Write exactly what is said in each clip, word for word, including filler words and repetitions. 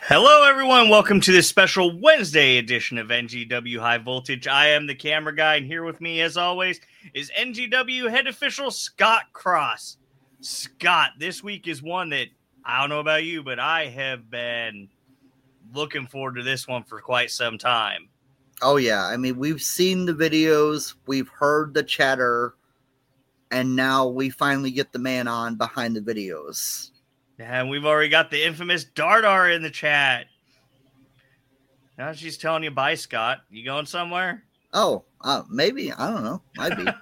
Hello, everyone. Welcome to this special Wednesday edition of N G W High Voltage. I am the camera guy, and here with me, as always, is N G W head official Scott Cross. Scott, this week is one that, I don't know about you, but I have been looking forward to this one for quite some time. Oh, yeah. I mean, we've seen the videos, we've heard the chatter, and now we finally get the man on behind the videos. And we've already got the infamous Dardar in the chat. Now she's telling you bye, Scott. You going somewhere? Oh, uh, maybe. I don't know. Might be.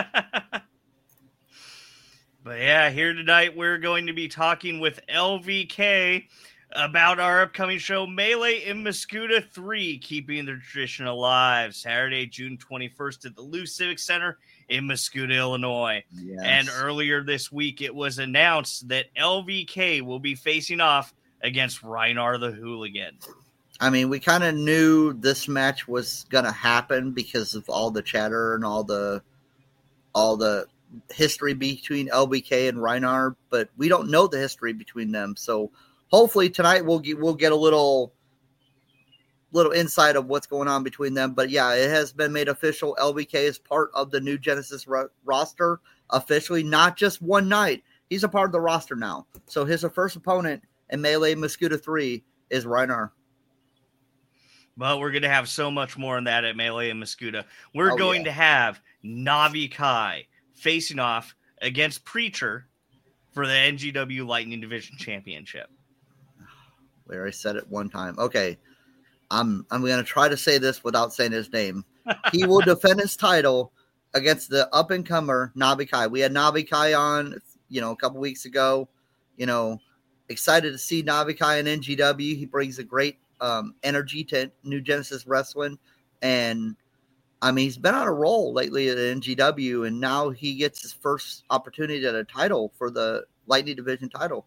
But yeah, here tonight we're going to be talking with L V K about our upcoming show, Melee in Mascoutah three, keeping the tradition alive. Saturday, June twenty-first at the Lou Civic Center in Mascoutah, Illinois. Yes. And earlier this week, it was announced that L V K will be facing off against Reinar the Hooligan. I mean, we kind of knew this match was going to happen because of all the chatter and all the all the history between L V K and Reinar, but we don't know the history between them. So hopefully tonight we'll get, we'll get a little little insight of what's going on between them. But yeah, it has been made official. L V K is part of the new Genesis ro- roster officially, not just one night. He's a part of the roster now. So his first opponent in Melee Mascoutah three is Reinar. But we're going to have so much more on that at Melee and Mascoutah. We're oh, going yeah. to have Navi Kai facing off against Preacher for the N G W Lightning Division Championship. We already said it one time. Okay. I'm I'm going to try to say this without saying his name. He will defend his title against the up-and-comer Navi Kai. We had Navi Kai on, you know, a couple weeks ago. You know, excited to see Navi Kai in N G W. He brings a great um, energy to New Genesis Wrestling. And, I mean, he's been on a roll lately at N G W, and now he gets his first opportunity at a title for the Lightning Division title.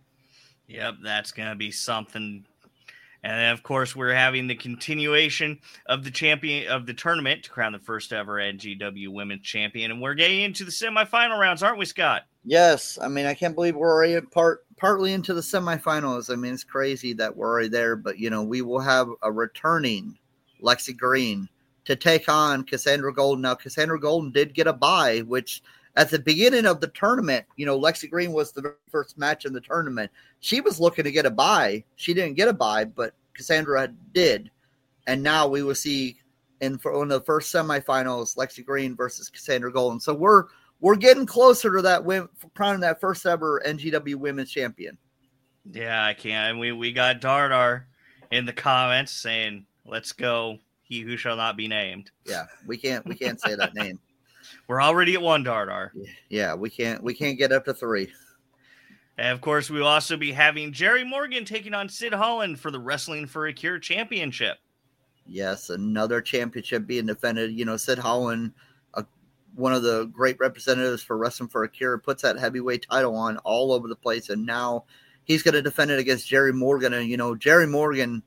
Yep, that's going to be something. And then, of course, we're having the continuation of the champion of the tournament to crown the first ever N G W Women's Champion. And we're getting into the semifinal rounds, aren't we, Scott? Yes. I mean, I can't believe we're already part, partly into the semifinals. I mean, it's crazy that we're already there. But, you know, we will have a returning Lexi Green to take on Cassandra Golden. Now, Cassandra Golden did get a bye, which at the beginning of the tournament, you know, Lexi Green was the very first match in the tournament. She was looking to get a bye. She didn't get a bye, but Cassandra did. And now we will see in for one of the first semifinals, Lexi Green versus Cassandra Golden. So we're we're getting closer to that win, crowning that first ever N G W Women's Champion. Yeah, I can't. And we, we got Dardar in the comments saying, let's go, he who shall not be named. Yeah, we can't we can't say that name. We're already at one, Dardar. Yeah, we can't we can't get up to three. And, of course, we will also be having Jerry Morgan taking on Sid Holland for the Wrestling for a Cure Championship. Yes, another championship being defended. You know, Sid Holland, uh, one of the great representatives for Wrestling for a Cure, puts that heavyweight title on all over the place. And now he's going to defend it against Jerry Morgan. And, you know, Jerry Morgan,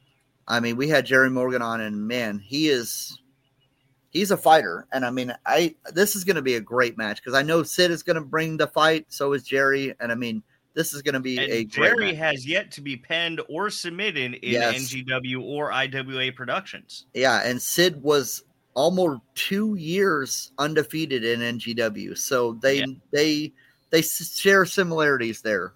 I mean, we had Jerry Morgan on, and, man, he is... He's a fighter, and I mean, I this is going to be a great match because I know Sid is going to bring the fight. So is Jerry, and I mean, this is going to be and a Jerry great match. has yet to be penned or submitted in Yes. N G W or I W A Productions. Yeah, and Sid was almost two years undefeated in N G W, so they Yeah. they they share similarities there.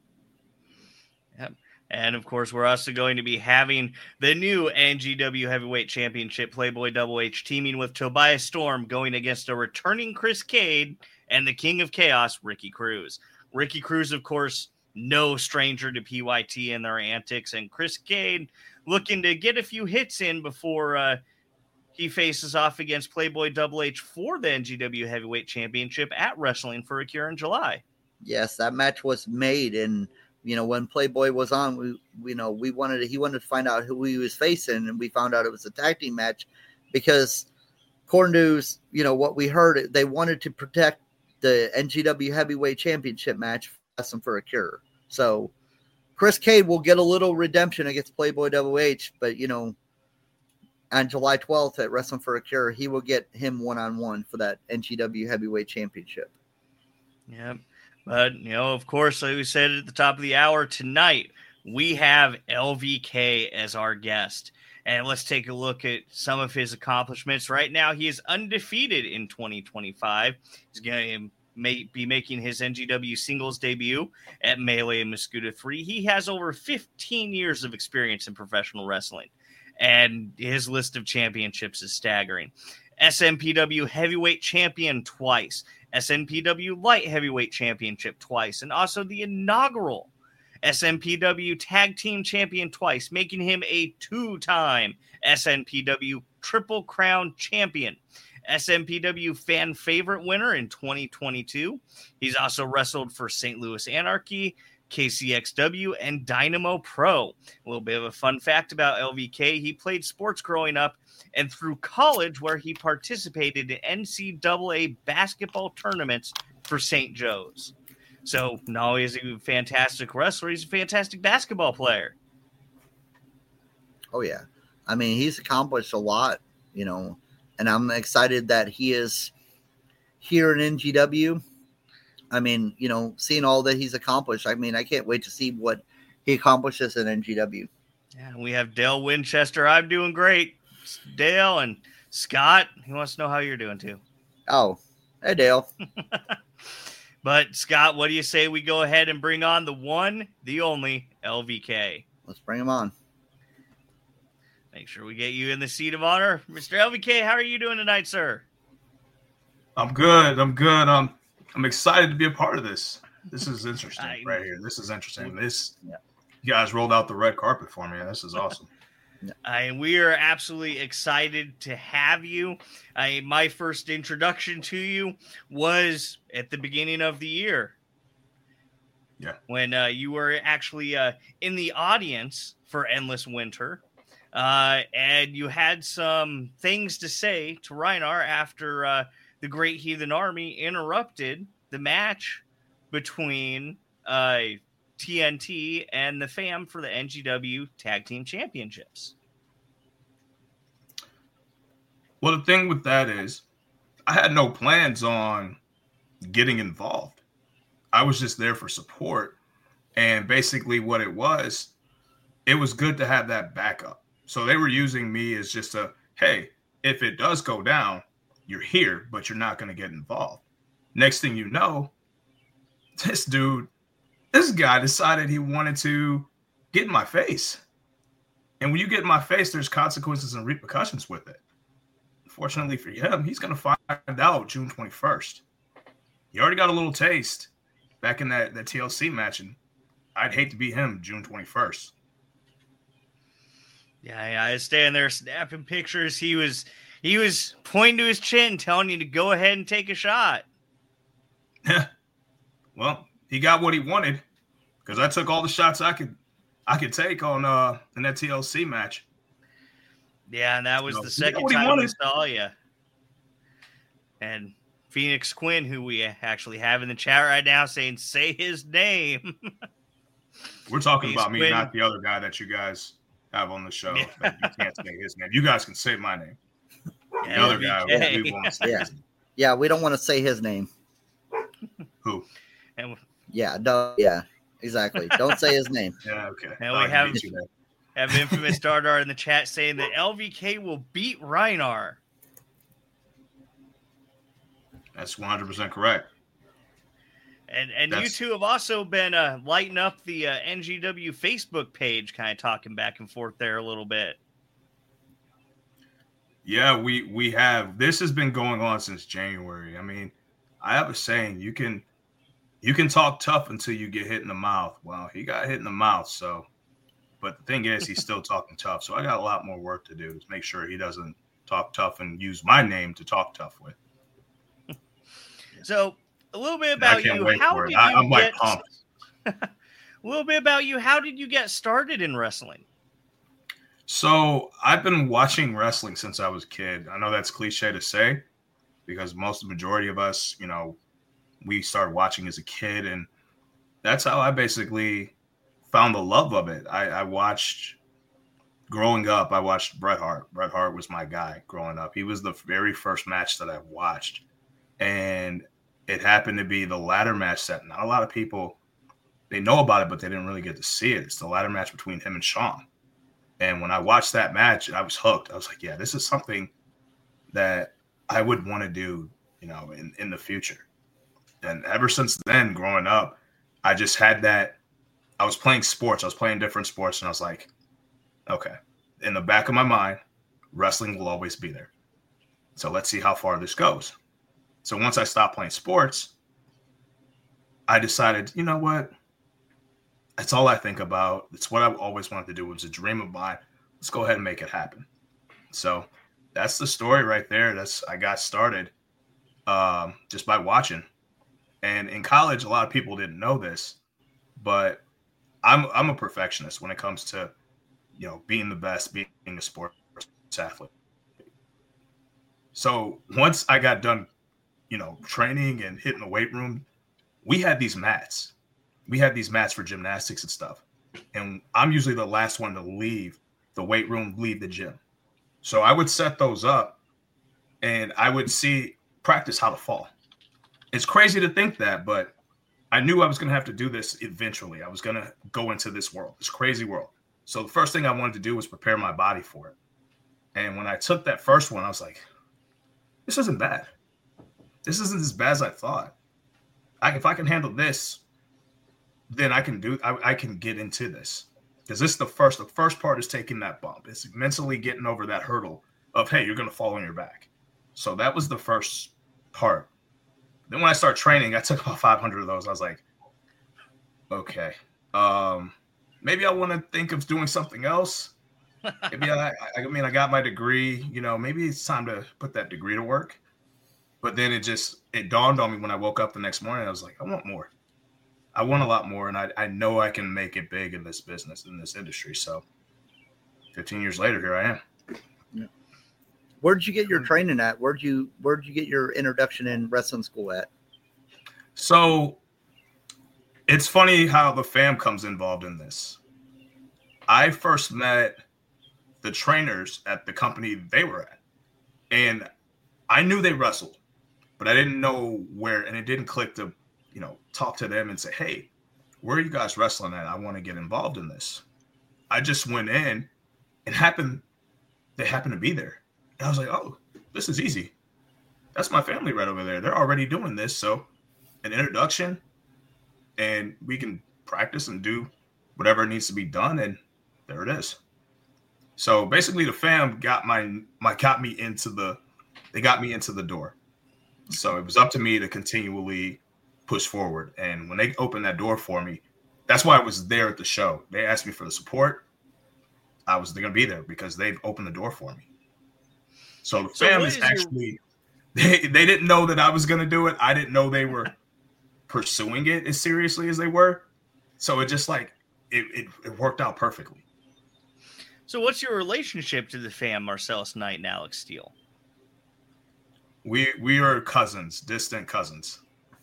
Yep. And, of course, we're also going to be having the new N G W Heavyweight Championship Playboy Double H teaming with Tobias Storm going against a returning Chris Cade and the King of Chaos, Ricky Cruz. Ricky Cruz, of course, no stranger to P Y T and their antics, and Chris Cade looking to get a few hits in before uh, he faces off against Playboy Double H for the N G W Heavyweight Championship at Wrestling for a Cure in July. Yes, that match was made, and you know, when Playboy was on, we, you know, we wanted to, he wanted to find out who he was facing, and we found out it was a tag team match because according to, you know, what we heard, they wanted to protect the N G W Heavyweight Championship match for a Cure. So Chris Cade will get a little redemption against Playboy Double H, but, you know, on July twelfth at Wrestling for a Cure, he will get him one-on-one for that N G W Heavyweight Championship. Yep. But, you know, of course, like we said at the top of the hour, tonight we have L V K as our guest. And let's take a look at some of his accomplishments. Right now, he is undefeated in twenty twenty-five. He's going to may be making his N G W singles debut at Melee and Muscuda three. He has over fifteen years of experience in professional wrestling, and his list of championships is staggering. S M P W heavyweight champion twice, S M P W light heavyweight championship twice, and also the inaugural S M P W tag team champion twice, making him a two-time S M P W Triple Crown champion. S M P W fan favorite winner in twenty twenty-two. He's also wrestled for Saint Louis Anarchy, K C X W, and Dynamo Pro. A little bit of a fun fact about L V K. He played sports growing up and through college, where he participated in N C double A basketball tournaments for Saint Joe's. So not only is he a fantastic wrestler, he's a fantastic basketball player. Oh, yeah. I mean, he's accomplished a lot, you know, and I'm excited that he is here in N G W. I mean, you know, seeing all that he's accomplished, I mean, I can't wait to see what he accomplishes in N G W. Yeah, we have Dale Winchester. I'm doing great. Dale and Scott, he wants to know how you're doing too. Oh, hey, Dale. But, Scott, what do you say we go ahead and bring on the one, the only L V K? Let's bring him on. Make sure we get you in the seat of honor. Mister L V K, how are you doing tonight, sir? I'm good. I'm good. I'm, I'm excited to be a part of this. This is interesting I, right here. This is interesting. This, yeah. You guys rolled out the red carpet for me. This is awesome. I, we are absolutely excited to have you. I, my first introduction to you was at the beginning of the year. Yeah. When uh, you were actually uh, in the audience for Endless Winter. Uh, and you had some things to say to Reinar after uh, the Great Heathen Army interrupted the match between uh, T N T and the Fam for the N G W Tag Team Championships. Well, the thing with that is I had no plans on getting involved. I was just there for support. And basically what it was, it was good to have that backup. So they were using me as just a, hey, if it does go down, you're here, but you're not going to get involved. Next thing you know, this dude, this guy decided he wanted to get in my face. And when you get in my face, there's consequences and repercussions with it. Fortunately for him, he's going to find out June twenty-first. He already got a little taste back in that, that T L C match, and I'd hate to be him June twenty-first. Yeah, yeah, I was standing there snapping pictures. He was he was pointing to his chin, telling you to go ahead and take a shot. Yeah. Well, he got what he wanted because I took all the shots I could I could take on uh in that T L C match. Yeah, and that was so, the second time we saw you. And Phoenix Quinn, who we actually have in the chat right now, saying, say his name. We're talking Phoenix about me, Quinn. not the other guy that you guys have on the show. Yeah. That you can't say his name. You guys can say my name. Yeah, the other guy, yeah. we won't say Yeah. his name. Yeah, we don't want to say his name. Who? And, Yeah, no, yeah, exactly. Don't say his name. Yeah, okay. And I we have- beat you there. have infamous Dardar in the chat saying that L V K will beat Reinar. That's one hundred percent correct. And and That's- you two have also been uh, lighting up the uh, N G W Facebook page, kind of talking back and forth there a little bit. Yeah, we we have. This has been going on since January. I mean, I have a saying: you can you can talk tough until you get hit in the mouth. Well, he got hit in the mouth, so. But the thing is, he's still talking tough. So I got a lot more work to do to make sure he doesn't talk tough and use my name to talk tough with. So a little bit I about can't you. wait How for did it. I, you I'm like get? pumped. A little bit about you. How did you get started in wrestling? So I've been watching wrestling since I was a kid. I know that's cliche to say because most of the majority of us, you know, we started watching as a kid, and that's how I basically found the love of it. I, I watched growing up. I watched Bret Hart. Bret Hart was my guy growing up. He was the very first match that I watched, and it happened to be the ladder match that not a lot of people they know about it, but they didn't really get to see it. It's the ladder match between him and Shawn. And when I watched that match, I was hooked. I was like, yeah, this is something that I would want to do, you know, in, in the future. And ever since then, growing up, I just had that. I was playing sports. I was playing different sports. And I was like, okay, in the back of my mind, wrestling will always be there. So let's see how far this goes. So once I stopped playing sports, I decided, you know what? That's all I think about. It's what I've always wanted to do. It was a dream of mine. Let's go ahead and make it happen. So that's the story right there. That's I got started um, just by watching. And in college, a lot of people didn't know this, but I'm I'm a perfectionist when it comes to, you know, being the best, being a sports athlete. So once I got done, you know, training and hitting the weight room, we had these mats. We had these mats for gymnastics and stuff. And I'm usually the last one to leave the weight room, leave the gym. So I would set those up and I would see, practice how to fall. It's crazy to think that, but I knew I was going to have to do this eventually. I was going to go into this world, this crazy world. So the first thing I wanted to do was prepare my body for it. And when I took that first one, I was like, this isn't bad. This isn't as bad as I thought. I, if I can handle this, then I can do. I, I can get into this because this is the first. The first part is taking that bump. It's mentally getting over that hurdle of, hey, you're going to fall on your back. So that was the first part. Then when I started training, I took about five hundred of those. I was like, okay, um, maybe I want to think of doing something else. Maybe I, I mean, I got my degree. You know, maybe it's time to put that degree to work. But then it just it dawned on me when I woke up the next morning. I was like, I want more. I want a lot more, and I, I know I can make it big in this business, in this industry. So fifteen years later, here I am. Yeah. Where did you get your training at? Where did you where did you get your introduction in wrestling school at? So it's funny how the fam comes involved in this. I first met the trainers at the company they were at, and I knew they wrestled, but I didn't know where, and it didn't click to, you know, talk to them and say, hey, where are you guys wrestling at? I want to get involved in this. I just went in and happened, they happened to be there. And I was like, oh, this is easy. That's my family right over there. They're already doing this. So an introduction and we can practice and do whatever needs to be done. And there it is. So basically the fam got my, my, got me into the, they got me into the door. So it was up to me to continually push forward. And when they opened that door for me, that's why I was there at the show. They asked me for the support. I was going to be there because they've opened the door for me. So the fam so is, is actually, your... they, they didn't know that I was going to do it. I didn't know they were pursuing it as seriously as they were. So it just like, it, it, it worked out perfectly. So what's your relationship to the fam, Marcellus Knight and Alex Steele? We we are cousins, distant cousins.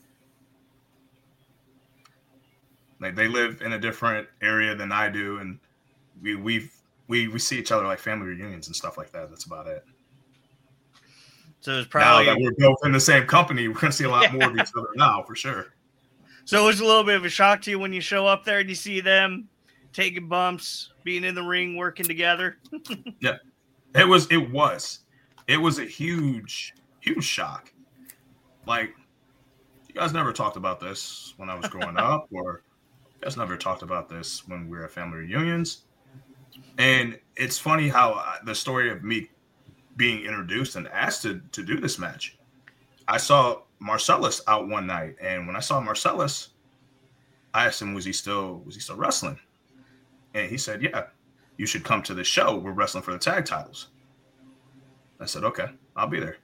Like they live in a different area than I do, and we we've we we see each other like family reunions and stuff like that. That's about it. So it's probably now that we're both in the same company, we're gonna see a lot yeah. more of each other now for sure. So it's a little bit of a shock to you when you show up there and you see them taking bumps, being in the ring, working together. Yeah, it was it was it was a huge. Huge shock. Like, you guys never talked about this when I was growing up, or you guys never talked about this when we were at family reunions. And it's funny how I, the story of me being introduced and asked to, to do this match. I saw Marcellus out one night, and when I saw Marcellus, I asked him, was he still was he still wrestling? And he said, yeah, you should come to the show. We're wrestling for the tag titles. I said, okay, I'll be there.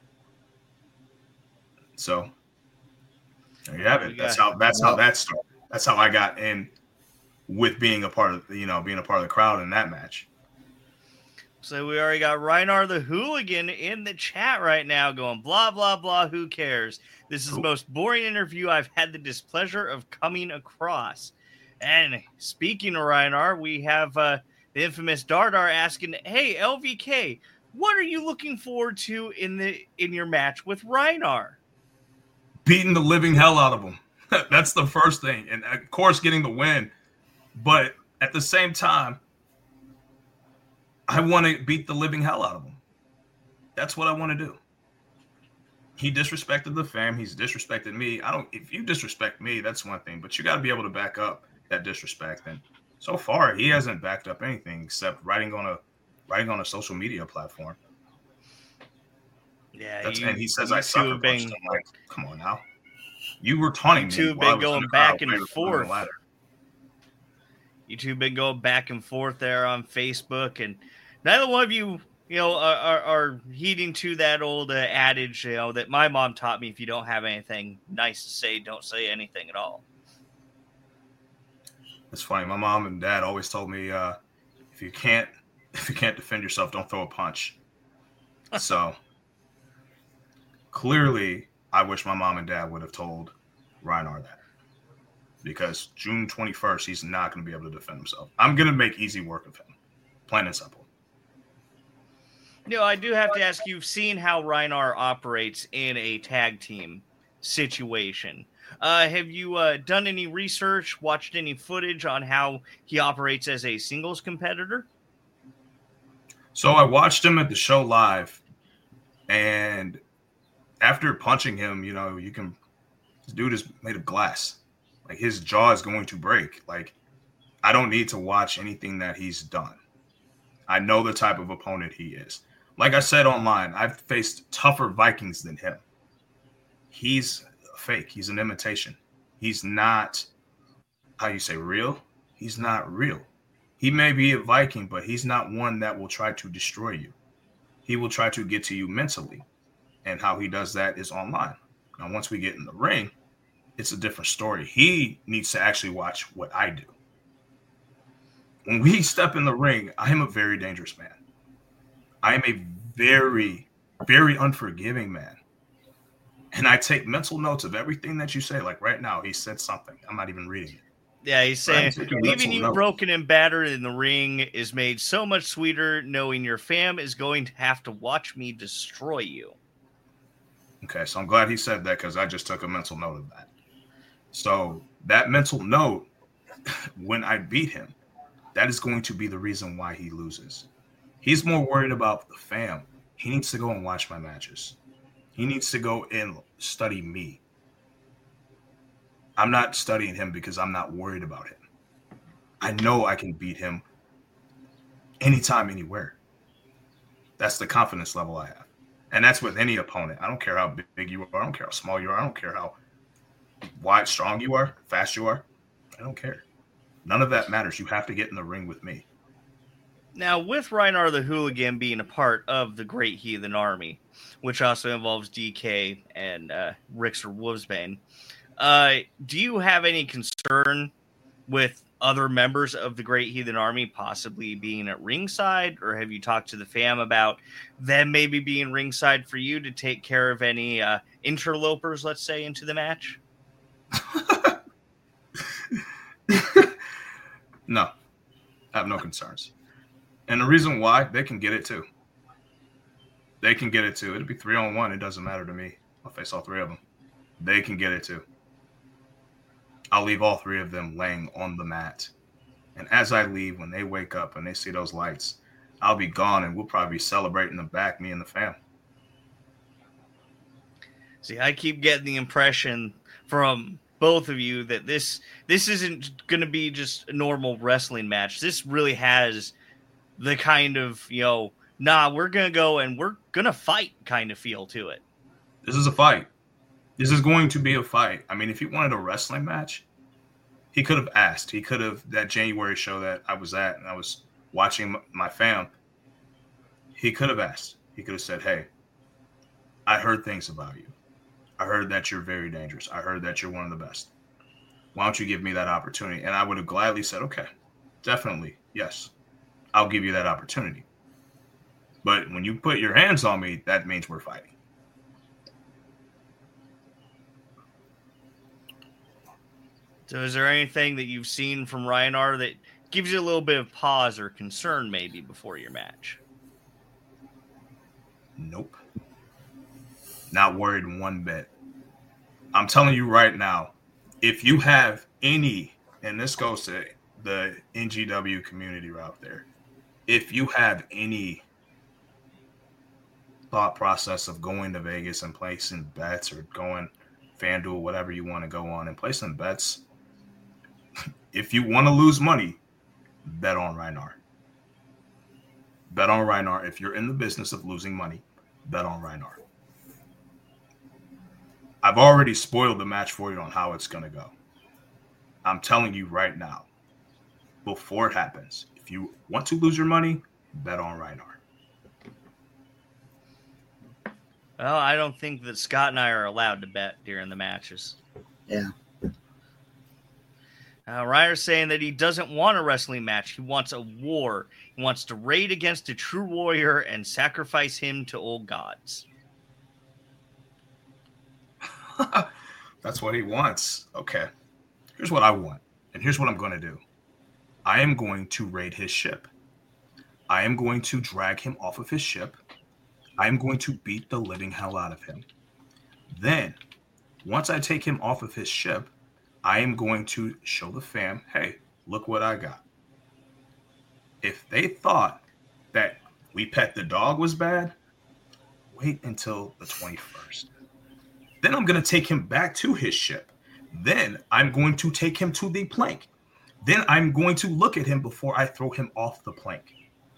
So there you have it. That's how that's how that started. That's how I got in with being a part of, you know, being a part of the crowd in that match. So we already got Reinar the Hooligan in the chat right now going, blah, blah, blah, who cares? This is the most boring interview I've had the displeasure of coming across. And speaking of Reinar, we have uh, the infamous Dardar asking, hey, L V K, what are you looking forward to in the in your match with Reinar? Beating the living hell out of him. That's the first thing. And of course, getting the win. But at the same time, I want to beat the living hell out of him. That's what I want to do. He disrespected the fam. He's disrespected me. I don't. If you disrespect me, that's one thing. But you got to be able to back up that disrespect. And so far, he hasn't backed up anything except writing on a writing on a social media platform. Yeah, that's, you, and he says I sucker punched being, him. Like, come on now. You were taunting you me. Two been going back and forth. You two been going back and forth there on Facebook, and neither one of you, you know, are, are, are heeding to that old uh, adage, you know, that my mom taught me: if you don't have anything nice to say, don't say anything at all. It's funny. My mom and dad always told me, uh, if you can't, if you can't defend yourself, don't throw a punch. So clearly, I wish my mom and dad would have told Reinar that, because June twenty-first, he's not going to be able to defend himself. I'm going to make easy work of him, plain and simple. You know, I do have to ask, you've seen how Reinar operates in a tag team situation. Uh, have you uh, done any research, watched any footage on how he operates as a singles competitor? So I watched him at the show live, and after punching him, you know, you can, this dude is made of glass. Like, his jaw is going to break. Like, I don't need to watch anything that he's done. I know the type of opponent he is. Like I said online, I've faced tougher Vikings than him. He's fake. He's an imitation. He's not, how you say, real? He's not real. He may be a Viking, but he's not one that will try to destroy you. He will try to get to you mentally. And how he does that is online. Now, once we get in the ring, it's a different story. He needs to actually watch what I do. When we step in the ring, I am a very dangerous man. I am a very, very unforgiving man. And I take mental notes of everything that you say. Like right now, he said something. I'm not even reading it. Yeah, he's saying, leaving you notes. broken and battered in the ring is made so much sweeter knowing your fam is going to have to watch me destroy you. Okay, so I'm glad he said that, because I just took a mental note of that. So that mental note, when I beat him, that is going to be the reason why he loses. He's more worried about the fam. He needs to go and watch my matches. He needs to go and study me. I'm not studying him because I'm not worried about him. I know I can beat him anytime, anywhere. That's the confidence level I have. And that's with any opponent. I don't care how big you are. I don't care how small you are. I don't care how wide, strong you are, fast you are. I don't care. None of that matters. You have to get in the ring with me. Now, with Reinar the Hooligan being a part of the Great Heathen Army, which also involves D K and uh, Rickster Wolfsbane, uh, do you have any concern with other members of the Great Heathen Army possibly being at ringside, or have you talked to the fam about them maybe being ringside for you to take care of any uh, interlopers, let's say, into the match? No, I have no concerns. And the reason why, they can get it too. They can get it too. It'll be three on one. It doesn't matter to me. I'll face all three of them. They can get it too. I'll leave all three of them laying on the mat. And as I leave, when they wake up and they see those lights, I'll be gone, and we'll probably be celebrating the back, me and the fam. See, I keep getting the impression from both of you that this this isn't going to be just a normal wrestling match. This really has the kind of, you know, nah, we're going to go and we're going to fight kind of feel to it. This is a fight. This is going to be a fight. I mean, if he wanted a wrestling match, he could have asked. He could have, that January show that I was at and I was watching my fam, he could have asked. He could have said, hey, I heard things about you. I heard that you're very dangerous. I heard that you're one of the best. Why don't you give me that opportunity? And I would have gladly said, okay, definitely, yes, I'll give you that opportunity. But when you put your hands on me, that means we're fighting. So is there anything that you've seen from Reinar that gives you a little bit of pause or concern maybe before your match? Nope. Not worried one bit. I'm telling you right now, if you have any, and this goes to the N G W community out there, if you have any thought process of going to Vegas and placing bets or going FanDuel, whatever you want to go on and placing bets, if you want to lose money, bet on Reinar. Bet on Reinar. If you're in the business of losing money, bet on Reinar. I've already spoiled the match for you on how it's going to go. I'm telling you right now, before it happens, if you want to lose your money, bet on Reinar. Well, I don't think that Scott and I are allowed to bet during the matches. Yeah. Uh, Reiner's saying that he doesn't want a wrestling match. He wants a war. He wants to raid against a true warrior and sacrifice him to old gods. That's what he wants. Okay. Here's what I want. And here's what I'm going to do. I am going to raid his ship. I am going to drag him off of his ship. I am going to beat the living hell out of him. Then, once I take him off of his ship, I am going to show the fam, hey, look what I got. If they thought that We Pet the Dog was bad, wait until the twenty-first. Then I'm going to take him back to his ship. Then I'm going to take him to the plank. Then I'm going to look at him before I throw him off the plank.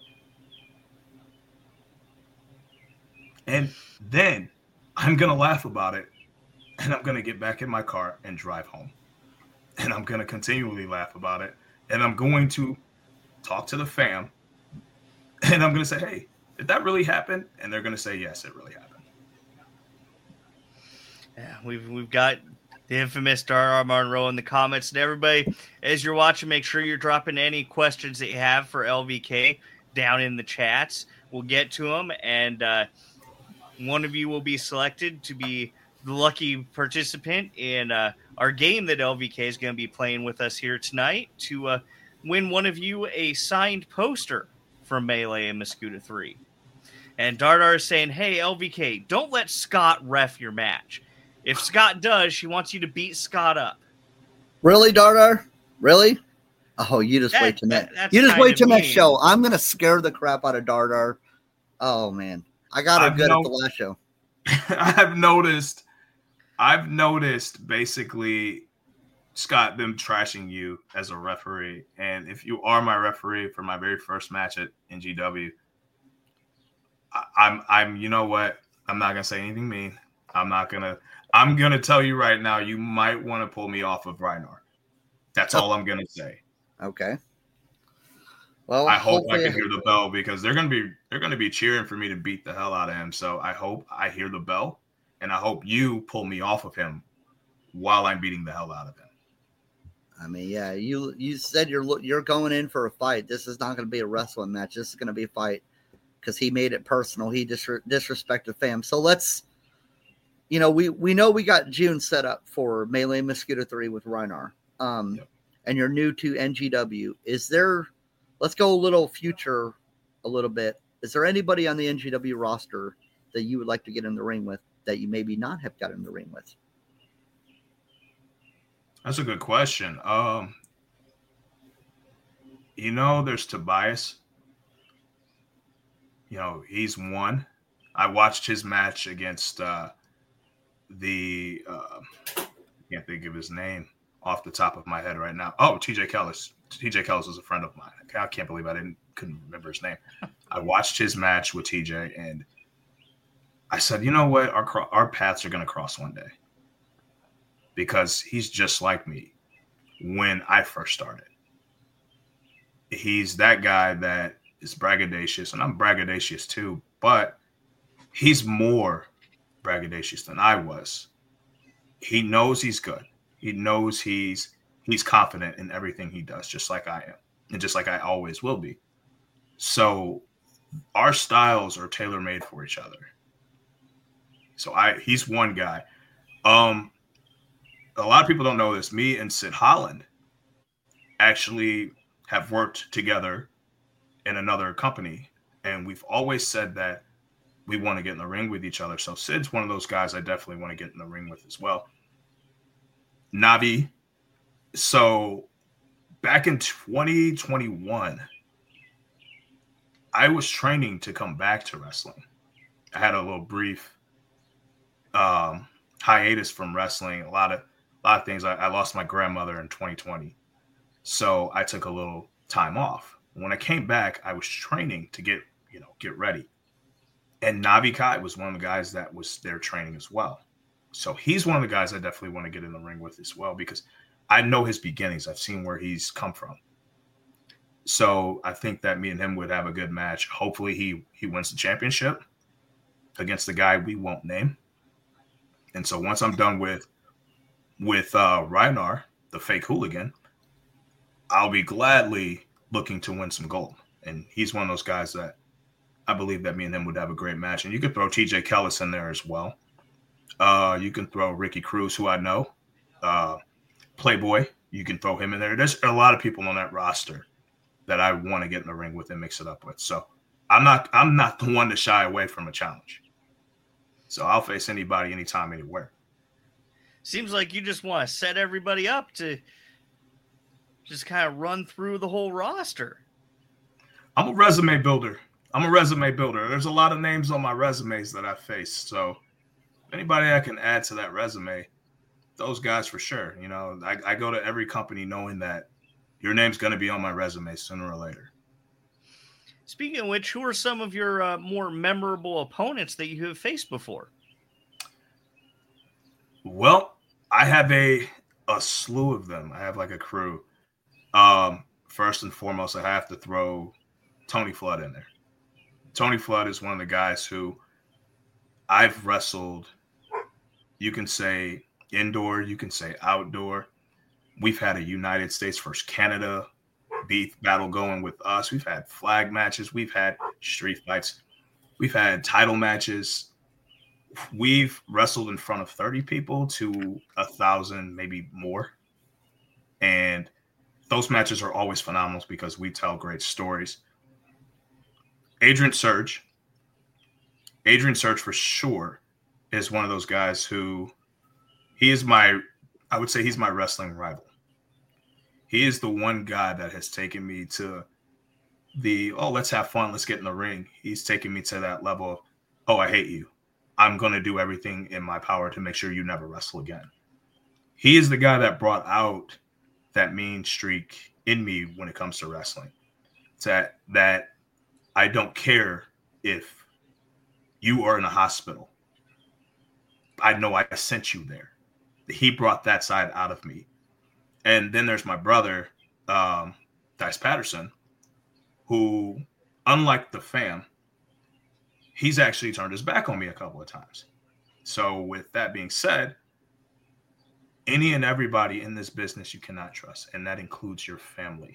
And then I'm going to laugh about it. And I'm going to get back in my car and drive home. And I'm going to continually laugh about it. And I'm going to talk to the fam. And I'm going to say, hey, did that really happen? And they're going to say, yes, it really happened. Yeah, we've we've got the infamous Dar R. Monroe in the comments. And everybody, as you're watching, make sure you're dropping any questions that you have for L V K down in the chats. We'll get to them. And uh, one of you will be selected to be the lucky participant in uh, our game that L V K is going to be playing with us here tonight to uh, win one of you a signed poster from Melee and Muscuda three. And Dardar is saying, hey, L V K, don't let Scott ref your match. If Scott does, she wants you to beat Scott up. Really, Dardar? Really? Oh, you just That- wait till next. that- You just that's wait till kinda next mean. show. I'm gonna scare the crap out of Dardar. Oh man, I got her I've good no- at the last show. I've noticed, I've noticed basically, Scott, them trashing you as a referee. And if you are my referee for my very first match at N G W, I, I'm, I'm, you know what? I'm not gonna say anything mean. I'm not gonna. I'm gonna tell you right now. You might want to pull me off of Reinar. That's all I'm gonna say. Okay. Well, I hope I hopefully- can hear the bell because they're gonna be they're gonna be cheering for me to beat the hell out of him. So I hope I hear the bell, and I hope you pull me off of him while I'm beating the hell out of him. I mean, yeah, you you said you're lo- you're going in for a fight. This is not going to be a wrestling match. This is going to be a fight because he made it personal. He disre- disrespected fam. So let's, you know, we we know we got June set up for Melee Mosquito three with Reinar. Um, Yep. And you're new to N G W. Is there? Let's go a little future, a little bit. Is there anybody on the N G W roster that you would like to get in the ring with that you maybe not have got in the ring with? That's a good question. Um, you know, there's Tobias. You know, he's one. I watched his match against uh, the uh, I can't think of his name off the top of my head right now. Oh, T J Kellis. T J Kellis was a friend of mine. I can't believe I didn't couldn't remember his name. I watched his match with T J, and I said, you know what, our cro- our paths are going to cross one day because he's just like me when I first started. He's that guy that is braggadocious, and I'm braggadocious too, but he's more braggadocious than I was. He knows he's good. He knows he's he's confident in everything he does, just like I am, and just like I always will be. So our styles are tailor-made for each other. So I he's one guy. Um, a lot of people don't know this. Me and Sid Holland actually have worked together in another company, and we've always said that we want to get in the ring with each other. So Sid's one of those guys I definitely want to get in the ring with as well. Navi. So back in twenty twenty-one, I was training to come back to wrestling. I had a little brief um, hiatus from wrestling. A lot of a lot of things. I, I lost my grandmother in twenty twenty, so I took a little time off. When I came back, I was training to get you know get ready, and Navi Kai was one of the guys that was there training as well. So he's one of the guys I definitely want to get in the ring with as well, because I know his beginnings. I've seen where he's come from. So I think that me and him would have a good match. Hopefully he he wins the championship against the guy we won't name. And so once I'm done with with uh, Reinar, the fake hooligan, I'll be gladly looking to win some gold. And he's one of those guys that I believe that me and him would have a great match. And you could throw T J Kellis in there as well. Uh, you can throw Ricky Cruz, who I know. Uh, Playboy, you can throw him in there. There's a lot of people on that roster that I want to get in the ring with and mix it up with. So I'm not I'm not the one to shy away from a challenge. So I'll face anybody, anytime, anywhere. Seems like you just want to set everybody up to just kind of run through the whole roster. I'm a resume builder. I'm a resume builder. There's a lot of names on my resumes that I faced. So anybody I can add to that resume, those guys for sure. You know, I, I go to every company knowing that your name's going to be on my resume sooner or later. Speaking of which, who are some of your uh, more memorable opponents that you have faced before? Well, I have a a slew of them. I have like a crew. Um, first and foremost, I have to throw Tony Flood in there. Tony Flood is one of the guys who I've wrestled, you can say indoor, you can say outdoor. We've had a United States versus Canada beef battle going with us. We've had flag matches. We've had street fights. We've had title matches. We've wrestled in front of thirty people to a thousand, maybe more. And those matches are always phenomenal because we tell great stories. Adrian Surge. Adrian Surge for sure is one of those guys who he is my, I would say he's my wrestling rival. He is the one guy that has taken me to the, oh, let's have fun, let's get in the ring. He's taken me to that level of, oh, I hate you. I'm going to do everything in my power to make sure you never wrestle again. He is the guy that brought out that mean streak in me when it comes to wrestling. It's that, that I don't care if you are in a hospital. I know I sent you there. He brought that side out of me. And then there's my brother, um, Dice Patterson, who, unlike the fam, he's actually turned his back on me a couple of times. So with that being said, any and everybody in this business you cannot trust, and that includes your family.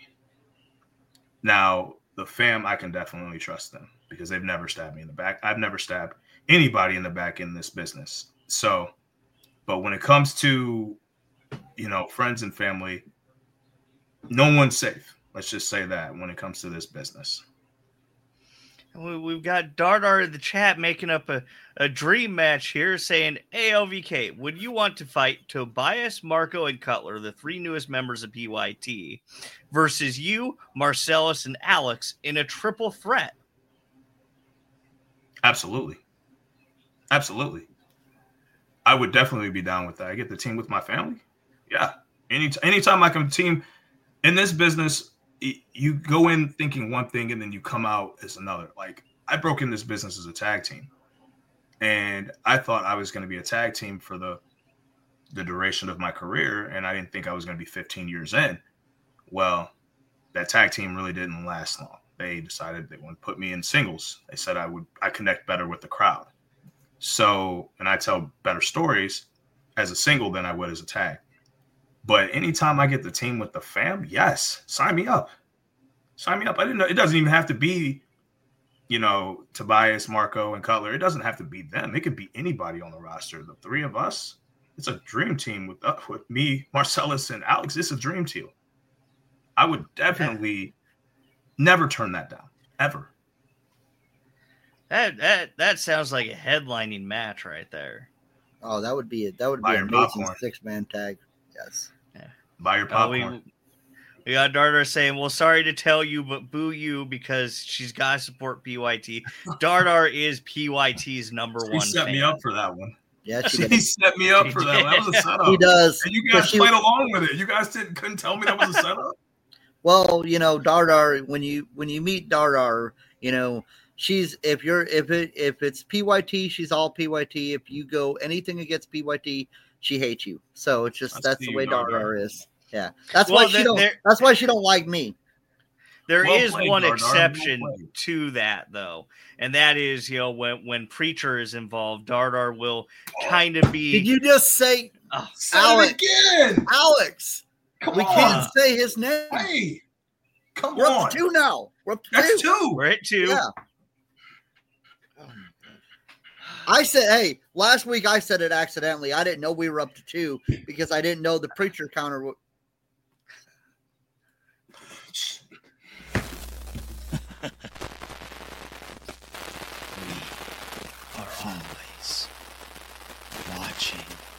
Now, the fam, I can definitely trust them because they've never stabbed me in the back. I've never stabbed anybody in the back in this business. So, but when it comes to, you know, friends and family, no one's safe. Let's just say that when it comes to this business. We've got Dardar in the chat making up a, a dream match here saying, hey, L V K, would you want to fight Tobias, Marco, and Cutler, the three newest members of P Y T, versus you, Marcellus, and Alex in a triple threat? Absolutely. Absolutely. I would definitely be down with that. I get the team with my family. Yeah. Any anytime I can team in this business, you go in thinking one thing and then you come out as another. Like, I broke in this business as a tag team, and I thought I was going to be a tag team for the the duration of my career, and I didn't think I was going to be fifteen years in. Well, that tag team really didn't last long. They decided they would put me in singles. They said I would I connect better with the crowd. So, and I tell better stories as a single than I would as a tag. But anytime I get the team with the fam, yes, sign me up. Sign me up. I didn't know it doesn't even have to be, you know, Tobias, Marco, and Cutler. It doesn't have to be them. It could be anybody on the roster. The three of us, it's a dream team with uh, with me, Marcellus, and Alex. It's a dream team. I would definitely never turn that down, ever. That that that sounds like a headlining match right there. Oh, that would be a, that would be an amazing six man tag. Yes. Yeah. Buy your popcorn. Uh, we, we got Dardar saying, well, sorry to tell you, but boo you because she's got to support P Y T. Dardar is P Y T's number she one set fan. me up for that one. Yeah, she, she set me up She for that one. That was a setup. He does. And you guys she, played along with it. You guys didn't couldn't tell me that was a setup. Well, you know, Dardar, when you when you meet Dardar, you know, she's if you're if it if it's P Y T, she's all P Y T. If you go anything against P Y T, she hates you. So it's just I that's the way Dardar. Dardar is. Yeah, that's well, why she don't. That's why she don't like me. There well is played, one Dardar. exception well to that, though, and that is, you know, when when Preacher is involved, Dardar will kind of be. Did you just say, oh, say Alex again? Alex, come we on. can't say his name. Hey, come We're on. We're up to two now. We're up to That's two. two. We're at two. Yeah. I said, hey, last week I said it accidentally. I didn't know we were up to two because I didn't know the Preacher counter would. are always watching.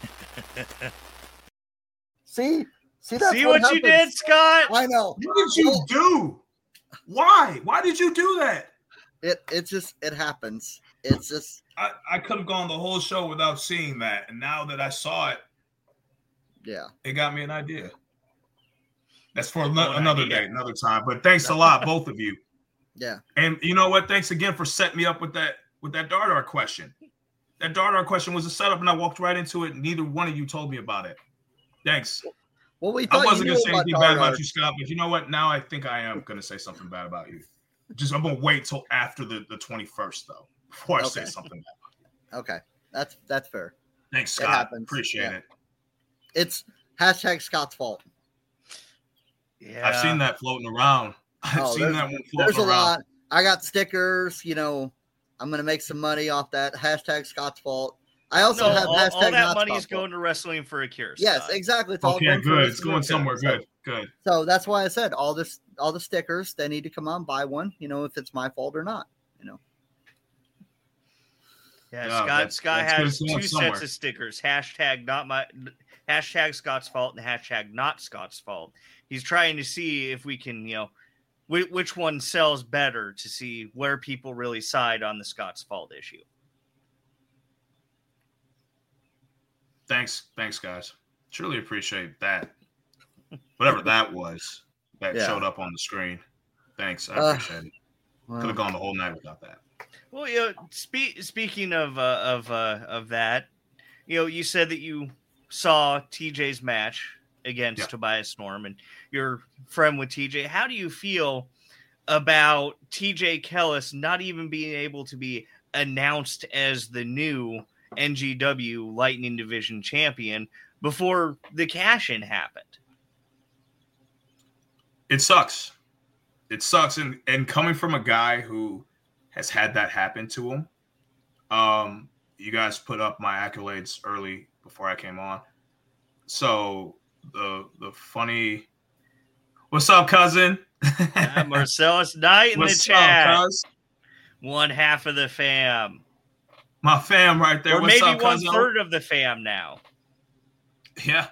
See? See, that's See what, what you did, Scott? I know. What did you do? Why? Why did you do that? It it just it happens. It's just I, I could have gone the whole show without seeing that. And now that I saw it, yeah, it got me an idea. That's for no, another idea. day, another time. But thanks a lot, both of you. Yeah. And you know what? Thanks again for setting me up with that with that Dardar question. That Dardar question was a setup, and I walked right into it. And neither one of you told me about it. Thanks. Well, we I wasn't going to say anything Dardar. bad about you, Scott, but you know what? Now I think I am going to say something bad about you. Just I'm going to wait till after the, the twenty-first, though, before I okay. say something bad. Okay. That's that's fair. Thanks, Scott. Appreciate yeah. it. It's hashtag Scott's fault. Yeah. I've seen that floating around. I've oh, seen that one floating There's a around. lot. I got stickers. You know, I'm going to make some money off that. Hashtag Scott's fault. I also no, have all, hashtag all that money is going to Wrestling for a Cure. Yes, Scott. exactly. It's okay, all good. It's going somewhere. Good, so, good. So that's why I said all this, all the stickers. They need to come on, buy one. You know, if it's my fault or not. You know. Yeah, no, Scott. That's, Scott that's has two somewhere. sets of stickers. Hashtag not my. Hashtag Scott's fault and hashtag not Scott's fault. He's trying to see if we can, you know, wh- which one sells better to see where people really side on the Scott's fault issue. Thanks. Thanks, guys. Truly appreciate that. Whatever that was that yeah. showed up on the screen. Thanks. I appreciate uh, it. Well, could have gone the whole night without that. Well, you know, spe- speaking of uh, of uh, of that, you know, you said that you saw T J's match against yeah. Tobias Storm, and you're friend with T J. How do you feel about T J Kellis not even being able to be announced as the new N G W Lightning Division champion before the cash-in happened? It sucks. It sucks. And, and coming from a guy who has had that happen to him, um, you guys put up my accolades early before I came on. So the the funny, what's up, cousin? uh, Marcellus Knight in what's the chat. Up, cuz? One half of the fam. My fam right there. Or what's maybe up, one cousin? third of the fam now. Yeah.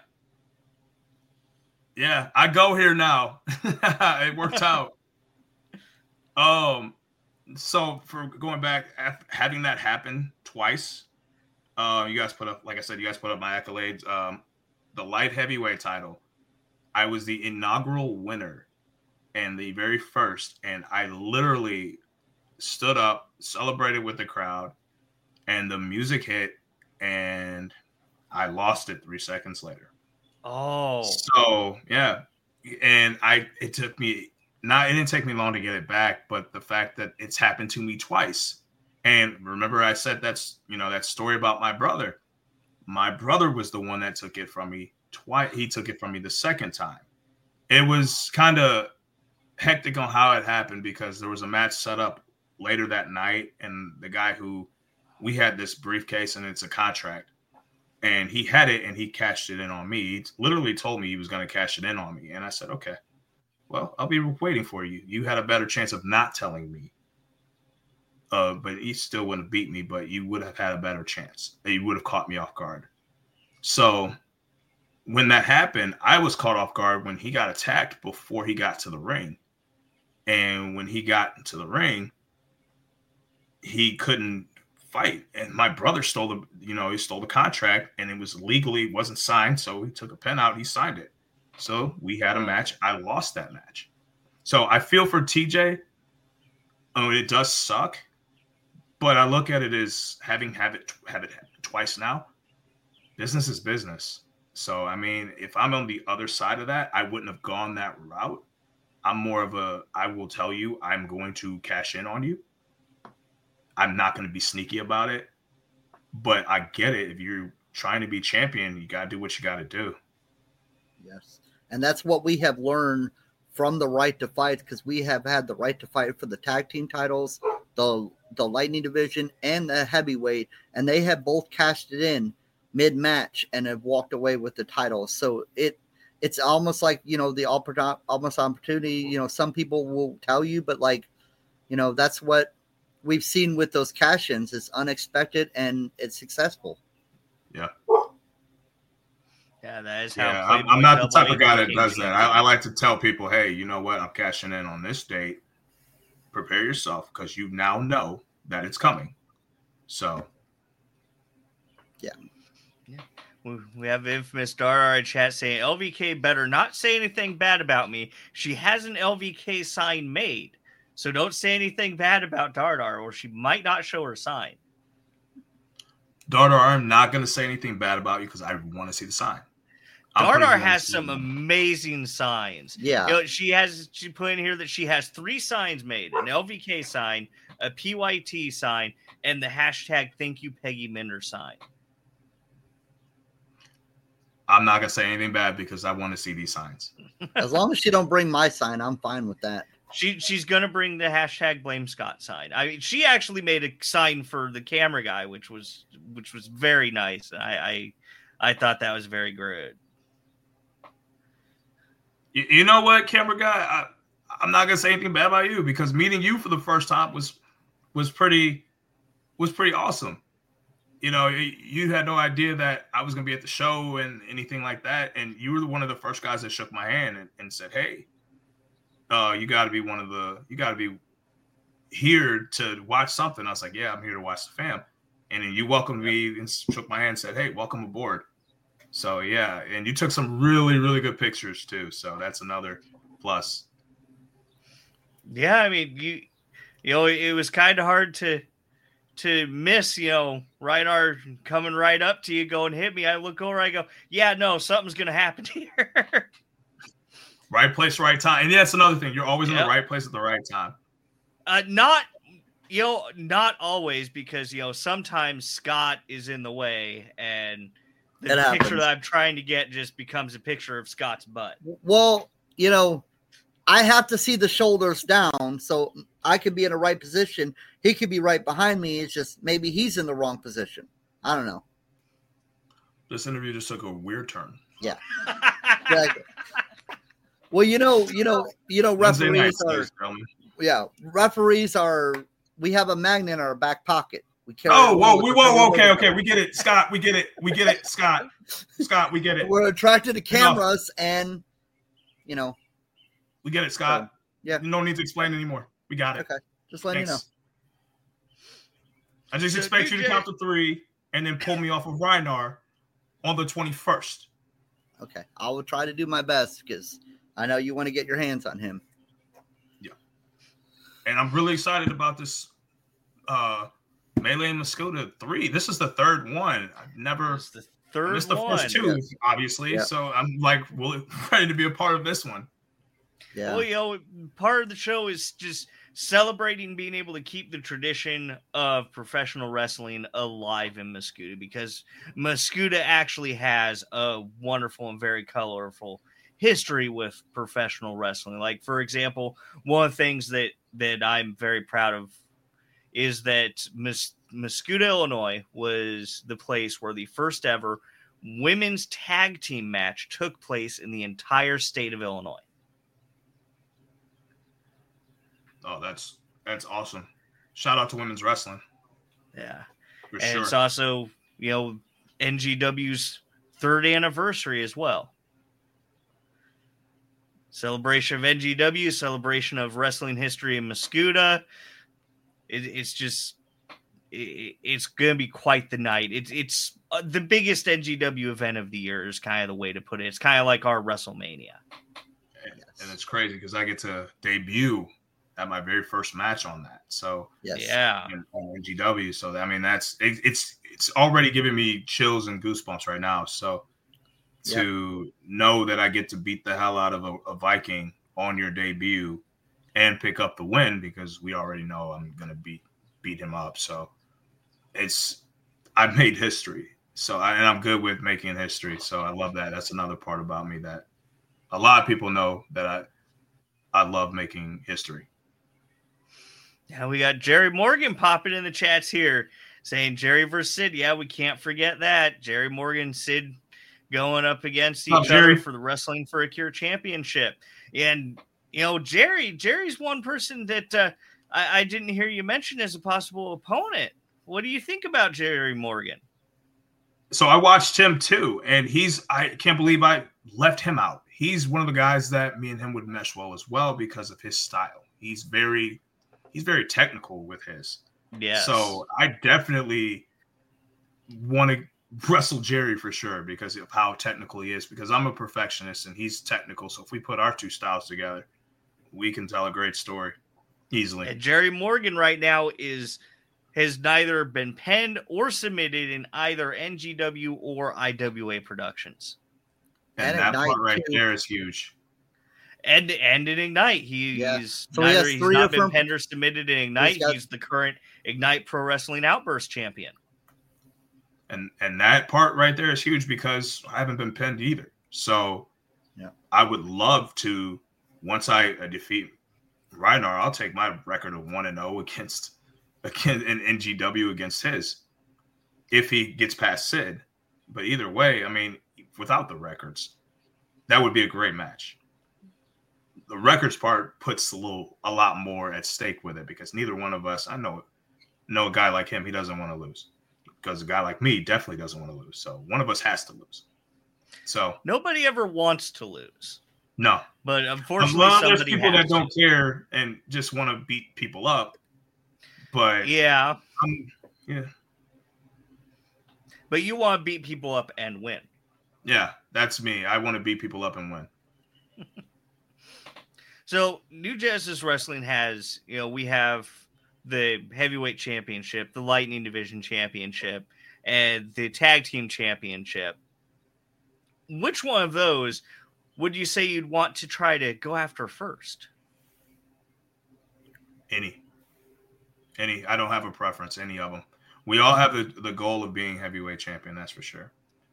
Yeah, I go here now. It worked out. Um, so for going back, having that happen twice, uh, you guys put up, like I said, you guys put up my accolades. Um, the light heavyweight title, I was the inaugural winner and the very first, and I literally stood up, celebrated with the crowd, and the music hit, and I lost it three seconds later. Oh, so yeah, and I it took me not it didn't take me long to get it back, but the fact that it's happened to me twice. And remember, I said that's you know that story about my brother. My brother was the one that took it from me twice. He took it from me the second time. It was kind of hectic on how it happened because there was a match set up later that night, and the guy who we had this briefcase and it's a contract. And he had it, and he cashed it in on me. He literally told me he was going to cash it in on me. And I said, okay, well, I'll be waiting for you. You had a better chance of not telling me. Uh, but he still wouldn't have beat me, but you would have had a better chance. You would have caught me off guard. So when that happened, I was caught off guard when he got attacked before he got to the ring. And when he got into the ring, he couldn't fight. And my brother stole the, you know, he stole the contract, and it was legally, it wasn't signed. So he took a pen out, he signed it. So we had a match. I lost that match. So I feel for T J. Oh, it does suck, but I look at it as having have it have it twice now. Business is business. So I mean, if I'm on the other side of that, I wouldn't have gone that route. I'm more of a, I will tell you, I'm going to cash in on you. I'm not going to be sneaky about it, but I get it. If you're trying to be champion, you got to do what you got to do. Yes. And that's what we have learned from the Right to Fight, because we have had the right to fight for the tag team titles, the the Lightning division, and the heavyweight, and they have both cashed it in mid-match and have walked away with the titles. So it it's almost like, you know, the oppor- almost opportunity, you know, some people will tell you, but like, you know, that's what we've seen with those cash-ins. It's unexpected and it's successful. Yeah. Yeah, that is how. Yeah, I'm, I'm not the type of guy that does that. I, I like to tell people, hey, you know what? I'm cashing in on this date. Prepare yourself, because you now know that it's coming. So, yeah. Yeah. We, we have infamous Dara in chat saying, L V K better not say anything bad about me. She has an L V K sign made. So don't say anything bad about Dardar, or she might not show her sign. Dardar, I'm not going to say anything bad about you because I want to see the sign. Dardar has some amazing signs. Yeah. You know, she has, she put in here that she has three signs made: an L V K sign, a P Y T sign, and the hashtag Thank You Peggy Minder sign. I'm not going to say anything bad because I want to see these signs. As long as she don't bring my sign, I'm fine with that. She she's gonna bring the hashtag Blame Scott sign. I mean, she actually made a sign for the camera guy, which was which was very nice. I I, I thought that was very good. You, you know what, camera guy? I, I'm not gonna say anything bad about you, because meeting you for the first time was was pretty was pretty awesome. You know, you, you had no idea that I was gonna be at the show and anything like that, and you were one of the first guys that shook my hand and, and said, "Hey, uh, you got to be one of the, you got to be here to watch something." I was like, "Yeah, I'm here to watch the fam." And then you welcomed me and shook my hand and said, "Hey, welcome aboard." So yeah, and you took some really, really good pictures too. So that's another plus. Yeah, I mean, you, you know, it was kind of hard to, to miss, you know, Reinar coming right up to you, going, "Hit me." I look over, I go, "Yeah, no, something's going to happen here." Right place, right time. And yeah, that's another thing. You're always yep. in the right place at the right time. Uh, not, you know, not always, because, you know, sometimes Scott is in the way and the it picture happens. that I'm trying to get just becomes a picture of Scott's butt. Well, you know, I have to see the shoulders down, so I could be in the right position. He could be right behind me. It's just maybe he's in the wrong position. I don't know. This interview just took a weird turn. Yeah. Exactly. Well, you know, you know, you know, referees are, yeah, referees are, we have a magnet in our back pocket. We carry oh, whoa, we, whoa, whoa, okay, okay. We get it, Scott. We get it. We get it, Scott. Scott, we get it. We're attracted to cameras and, you know. We get it, Scott. So, yeah. You don't need to explain anymore. We got it. Okay. Just letting Thanks. you know. I just expect you to count to three and then pull me off of Reinar on the twenty-first. Okay. I will try to do my best because I know you want to get your hands on him. Yeah. And I'm really excited about this uh, Melee and Mascuda three. This is the third one. I've never it's the third missed the one. first two, yes. obviously. Yeah. So I'm like really ready to be a part of this one. Yeah. Well, you know, part of the show is just celebrating being able to keep the tradition of professional wrestling alive in Mascuda, because Mascuda actually has a wonderful and very colorful history with professional wrestling. Like, for example, one of the things that, that I'm very proud of is that Mus- Mascuda, Illinois was the place where the first ever women's tag team match took place in the entire state of Illinois. Oh, that's that's awesome. Shout out to women's wrestling. Yeah. For and sure. It's also, you know, N G W's third anniversary as well. Celebration of N G W, celebration of wrestling history in Mascoutah. It, it's just, it, it's going to be quite the night. It's it's uh, the biggest N G W event of the year is kind of the way to put it. It's kind of like our WrestleMania. And, and it's crazy because I get to debut at my very first match on that. So Yes. yeah, in, on N G W. So I mean, that's it, it's it's already giving me chills and goosebumps right now. So to yep. know that I get to beat the hell out of a, a Viking on your debut and pick up the win, because we already know I'm gonna beat beat him up. So it's I've made history. So I, and I'm good with making history. So I love that. That's another part about me that a lot of people know, that I I love making history. Yeah, we got Jerry Morgan popping in the chats here saying Jerry versus Sid. Yeah, we can't forget that. Jerry Morgan, Sid going up against each oh, other Jerry. for the Wrestling for a Cure championship. And, you know, Jerry, Jerry's one person that uh, I, I didn't hear you mention as a possible opponent. What do you think about Jerry Morgan? So I watched him too, and he's, I can't believe I left him out. He's one of the guys that me and him would mesh well as well because of his style. He's very He's very technical with his. Yeah. So I definitely want to wrestle Jerry for sure because of how technical he is, because I'm a perfectionist and he's technical. So if we put our two styles together, we can tell a great story easily. And Jerry Morgan right now is has neither been penned or submitted in either N G W or I W A productions. And, and that part right too. There is huge. And and in Ignite, he, yeah. he's so neither he he's not different... been penned or submitted in Ignite. He's, got... he's the current Ignite Pro Wrestling Outburst champion. And and that part right there is huge because I haven't been pinned either. So yeah, I would love to, once I uh, defeat Reinar, I'll take my record of one and zero against against in N G W against his, if he gets past Sid. But either way, I mean, without the records, that would be a great match. The records part puts a little, a lot more at stake with it because neither one of us, I know, know a guy like him, he doesn't want to lose. Because a guy like me definitely doesn't want to lose. So one of us has to lose. So nobody ever wants to lose. No, but unfortunately, well, somebody there's people that to. don't care and just want to beat people up. But yeah, um, yeah. But you want to beat people up and win. Yeah, that's me. I want to beat people up and win. So New Genesis Wrestling has, you know, we have the heavyweight championship, the Lightning Division championship, and the tag team championship. Which one of those would you say you'd want to try to go after first? Any. Any. I don't have a preference. Any of them. We all have the, the goal of being heavyweight champion, that's for sure.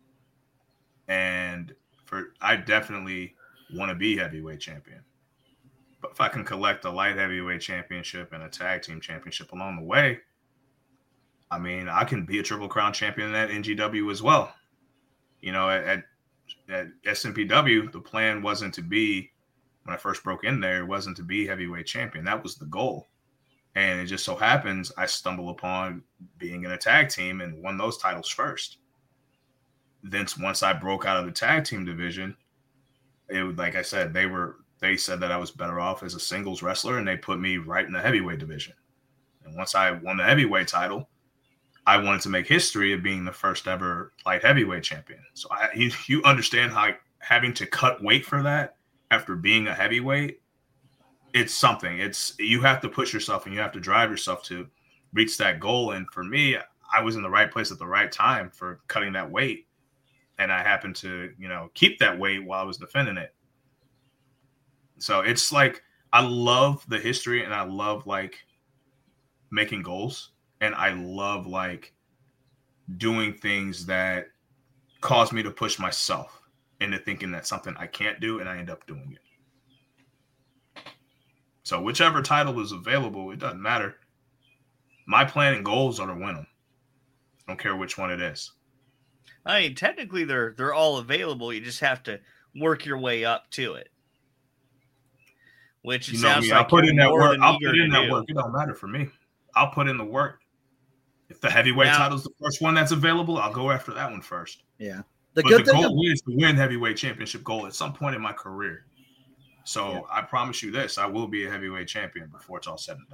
And for I definitely want to be heavyweight champion. But if I can collect a light heavyweight championship and a tag team championship along the way, I mean, I can be a Triple Crown champion at N G W as well. You know, at, at S M P W, the plan wasn't to be, when I first broke in there, it wasn't to be heavyweight champion. That was the goal. And it just so happens I stumble upon being in a tag team and won those titles first. Then once I broke out of the tag team division, it was, like I said, they were they said that I was better off as a singles wrestler, and they put me right in the heavyweight division. And once I won the heavyweight title, I wanted to make history of being the first ever light heavyweight champion. So I, you, you understand how having to cut weight for that after being a heavyweight, it's something. It's you have to push yourself and you have to drive yourself to reach that goal. And for me, I was in the right place at the right time for cutting that weight. And I happened to, you know, keep that weight while I was defending it. So it's like, I love the history and I love like making goals. And I love like doing things that cause me to push myself into thinking that's something I can't do. And I end up doing it. So whichever title is available, it doesn't matter. My plan and goals are to win them. I don't care which one it is. I mean, technically they're they're all available. You just have to work your way up to it. Which it you know sounds me, like I'll put in that work. I'll put in that do. work. It don't matter for me. I'll put in the work. If the heavyweight now, title is the first one that's available, I'll go after that one first. Yeah. The but good the thing, goal is to win heavyweight championship gold at some point in my career. So Yeah. I promise you this: I will be a heavyweight champion before it's all said and done.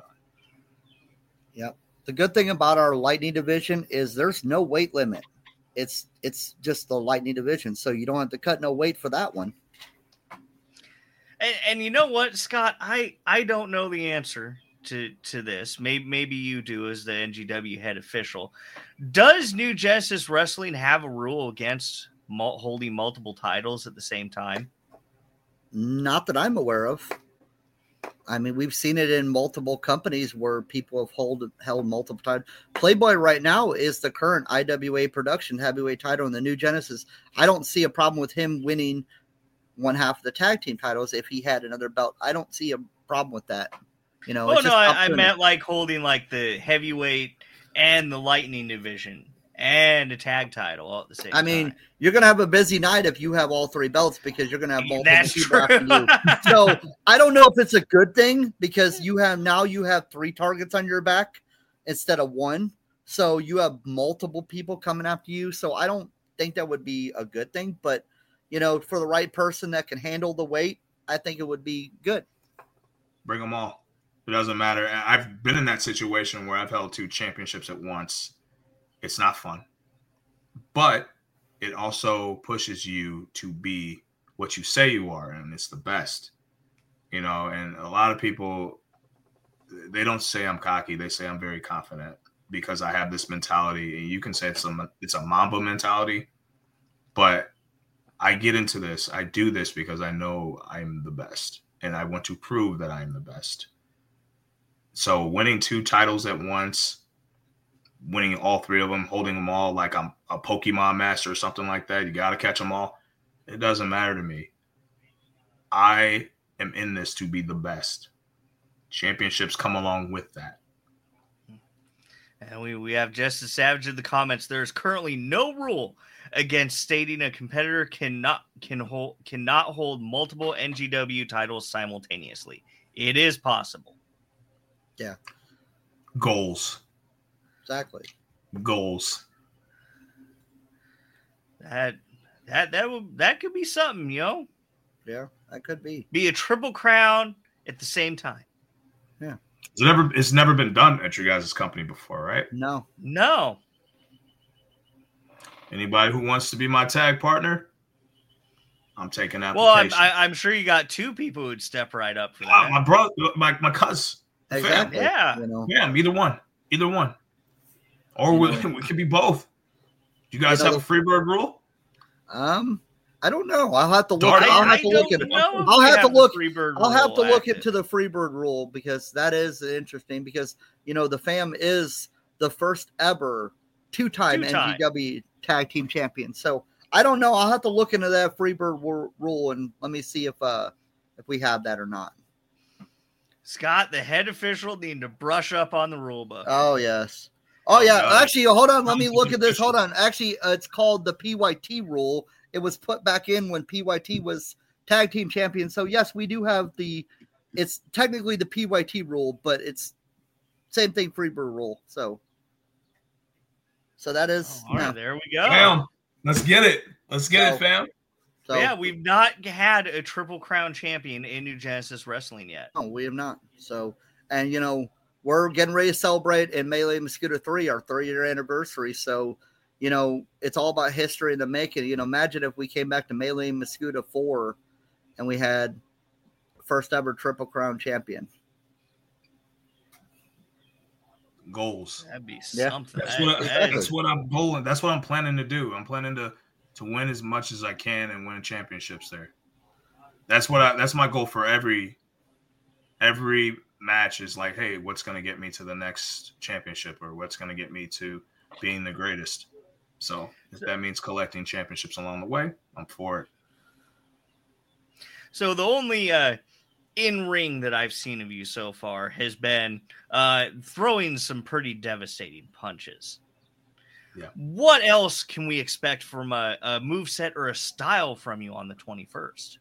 Yep. The good thing about our lightning division is there's no weight limit. It's it's just the lightning division, so you don't have to cut no weight for that one. And, and you know what, Scott? I, I don't know the answer to, to this. Maybe maybe you do as the N G W head official. Does New Genesis Wrestling have a rule against mul- holding multiple titles at the same time? Not that I'm aware of. I mean, we've seen it in multiple companies where people have hold, held multiple titles. Playboy right now is the current I W A production heavyweight title in the New Genesis. I don't see a problem with him winning one half of the tag team titles if he had another belt. I don't see a problem with that. You know, Oh, it's no, just I, up I to him. meant like holding like the heavyweight and the lightning division and a tag title all at the same I mean, time. you're going to have a busy night if you have all three belts because you're going to have multiple That's people true. after you. So I don't know if it's a good thing because you have now you have three targets on your back instead of one. So you have multiple people coming after you. So I don't think that would be a good thing. But, you know, for the right person that can handle the weight, I think it would be good. Bring them all. It doesn't matter. I've been in that situation where I've held two championships at once. It's not fun. But it also pushes you to be what you say you are, and it's the best. You know, and a lot of people, they don't say I'm cocky. They say I'm very confident because I have this mentality. And you can say it's a, it's a Mamba mentality, but I get into this. I do this because I know I'm the best, and I want to prove that I'm the best. So winning two titles at once, winning all three of them, holding them all like I'm a Pokemon master or something like that. You got to catch them all. It doesn't matter to me. I am in this to be the best. Championships come along with that. And we, we have Justice Savage in the comments. There is currently no rule against stating a competitor cannot can hold cannot hold multiple N G W titles simultaneously. It is possible. Yeah, Goals. exactly. Goals. That that that would that could be something, you know? Yeah, that could be. Be a triple crown at the same time. Yeah. It's never it's never been done at your guys' company before, right? No. No. Anybody who wants to be my tag partner, I'm taking Well, I'm, application. I, I'm sure you got two people who'd step right up for Uh, that. my brother, my my cousin. Exactly. Yeah. You know. Yeah, either one. Either one. Or You we, know. we could be both. You guys You know, have a Freebird rule? Um, I don't know. I'll have to look. Darn, I'll I, have I to look don't at it. know if I'll we have to the look- Freebird I'll have to rule look active. into the Freebird rule because that is interesting because, you know, the fam is the first ever two-time, Two-time. N G W tag team champion. So I don't know. I'll have to look into that Freebird ru- rule and let me see if, uh, if we have that or not. Scott, the head official, need to brush up on the rule book. Oh, yes. Oh, Oh, yeah. God. Actually, hold on. Let I'm me look at this. official. Hold on. Actually, uh, it's called the P Y T rule. It was put back in when P Y T was tag team champion. So, yes, we do have the, it's technically the P Y T rule, but it's same thing, Freebird rule. So, so that is, Oh, all right, yeah. there we go. Fam, let's get it. Let's get So- it, fam. So, yeah, we've not had a Triple Crown champion in New Genesis Wrestling yet. no, we have not. So, and, you know, we're getting ready to celebrate in Melee Mosquito three, our third year anniversary. So, you know, it's all about history in the making. You know, imagine if we came back to Melee Mosquito four and we had first ever Triple Crown champion. Goals. That'd be Yeah. something. That's That- what that that's is- what I'm going. That's what I'm planning to do. I'm planning to to win as much as I can and win championships there. That's what I that's my goal for every every match is like, hey, what's gonna get me to the next championship or what's gonna get me to being the greatest. So if that means collecting championships along the way, I'm for it. So the only uh, in-ring that I've seen of you so far has been uh, throwing some pretty devastating punches. Yeah. What else can we expect from a, a moveset or a style from you on the twenty-first?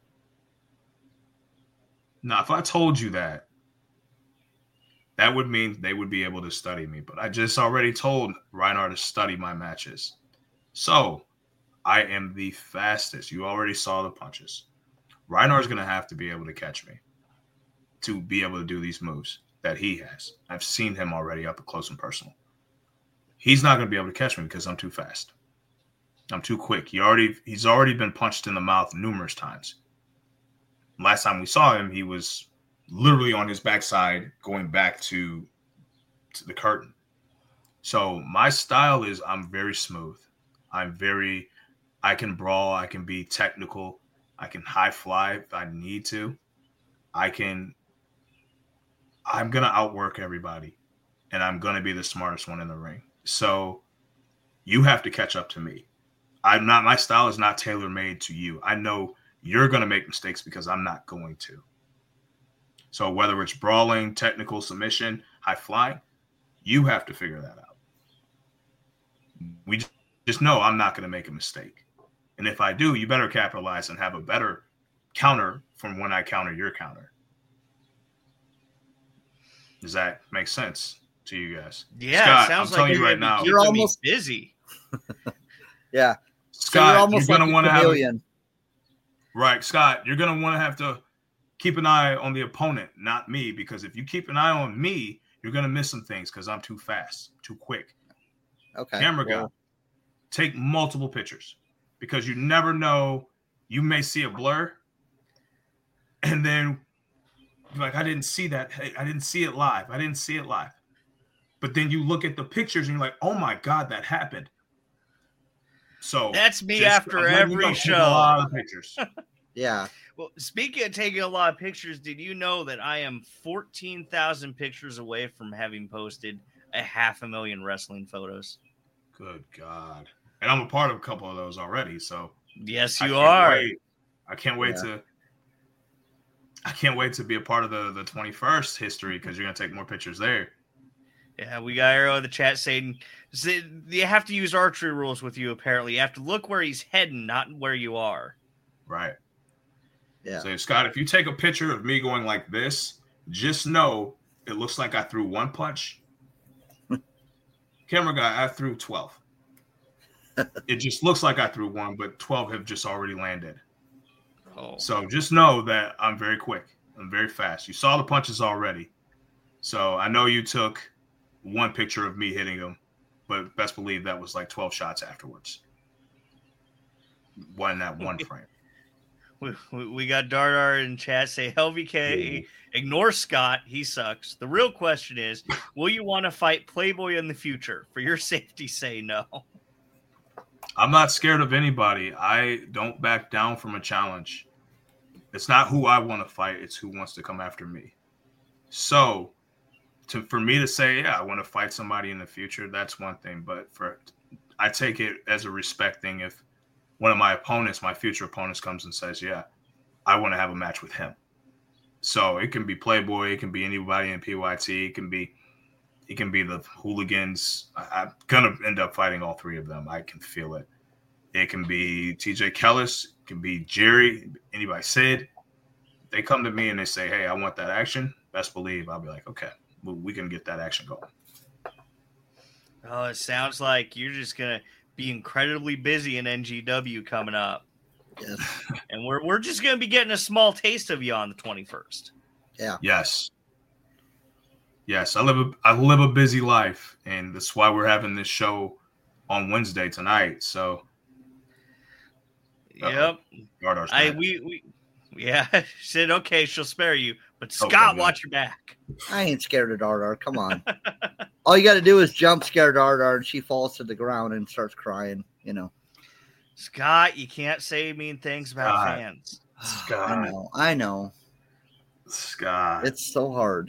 Now, if I told you that, that would mean they would be able to study me. But I just already told Reinhardt to study my matches. So I am the fastest. You already saw the punches. Reinhardt's going to have to be able to catch me to be able to do these moves that he has. I've seen him already up close and personal. He's not going to be able to catch me because I'm too fast. I'm too quick. He already he's already been punched in the mouth numerous times. Last time we saw him, he was literally on his backside going back to, to the curtain. So my style is I'm very smooth. I'm very I can brawl, I can be technical, I can high fly if I need to. I can I'm going to outwork everybody, and I'm going to be the smartest one in the ring. So you have to catch up to me. I'm not, my style is not tailor-made to you. I know you're going to make mistakes because I'm not going to. So whether it's brawling, technical, submission, high flying, you have to figure that out. We just know I'm not going to make a mistake. And if I do, you better capitalize and have a better counter from when I counter your counter. Does that make sense to you guys? Yeah, Scott, it sounds I'm like telling you right now. You're almost busy. Yeah. Scott, so you're, almost you're like gonna want to have chameleon. right, Scott. You're gonna want to have to keep an eye on the opponent, not me, because if you keep an eye on me, you're gonna miss some things because I'm too fast, too quick. Okay. Camera well, guy, take multiple pictures because you never know. You may see a blur, and then you're like, I didn't see that. Hey, I didn't see it live. I didn't see it live. But then you look at the pictures and you're like, oh my God, that happened. So that's me just, after every show. A lot of pictures. yeah. Well, speaking of taking a lot of pictures, did you know that I am fourteen thousand pictures away from having posted a half a million wrestling photos? Good God. And I'm a part of a couple of those already. So yes, I you can't are. Wait. I can't wait Yeah. to I can't wait to be a part of the, the twenty-first history because you're going to take more pictures there. Yeah, we got Arrow in the chat saying you have to use archery rules with you, apparently. You have to look where he's heading, not where you are. Right. Yeah. So, Scott, if you take a picture of me going like this, just know it looks like I threw one punch. Camera guy, I threw twelve. It just looks like I threw one, but twelve have just already landed. Oh. So just know that I'm very quick. I'm very fast. You saw the punches already. So I know you took one picture of me hitting him, but best believe that was like twelve shots afterwards. One that one frame. We, we, we got Dardar in chat say, L V K, ignore Scott. He sucks. The real question is, will you want to fight Playboy in the future? For your safety, say no. I'm not scared of anybody. I don't back down from a challenge. It's not who I want to fight. It's who wants to come after me. So to, for me to say, yeah, I want to fight somebody in the future, that's one thing. But for I take it as a respect thing. If one of my opponents, my future opponents comes and says, yeah, I want to have a match with him. So it can be Playboy. It can be anybody in P Y T. It can be It can be the hooligans. I, I'm going to end up fighting all three of them. I can feel it. It can be T J Kellis. It can be Jerry. Anybody Sid. They come to me and they say, hey, I want that action. Best believe I'll be like, okay, we, we can get that action going. Oh, it sounds like you're just going to be incredibly busy in N G W coming up. Yes. And we're, we're just going to be getting a small taste of you on the twenty-first. Yeah. Yes. Yes, I live a I live a busy life, and that's why we're having this show on Wednesday tonight. So, yep, Dardar's I back. we we yeah said okay, she'll spare you, but Okay, Scott, good. watch your back. I ain't scared of Dardar. Come on. All you got to do is jump scare Dardar, and she falls to the ground and starts crying. You know. Scott, you can't say mean things about Scott. fans. I Scott, know. I know. Scott, It's so hard.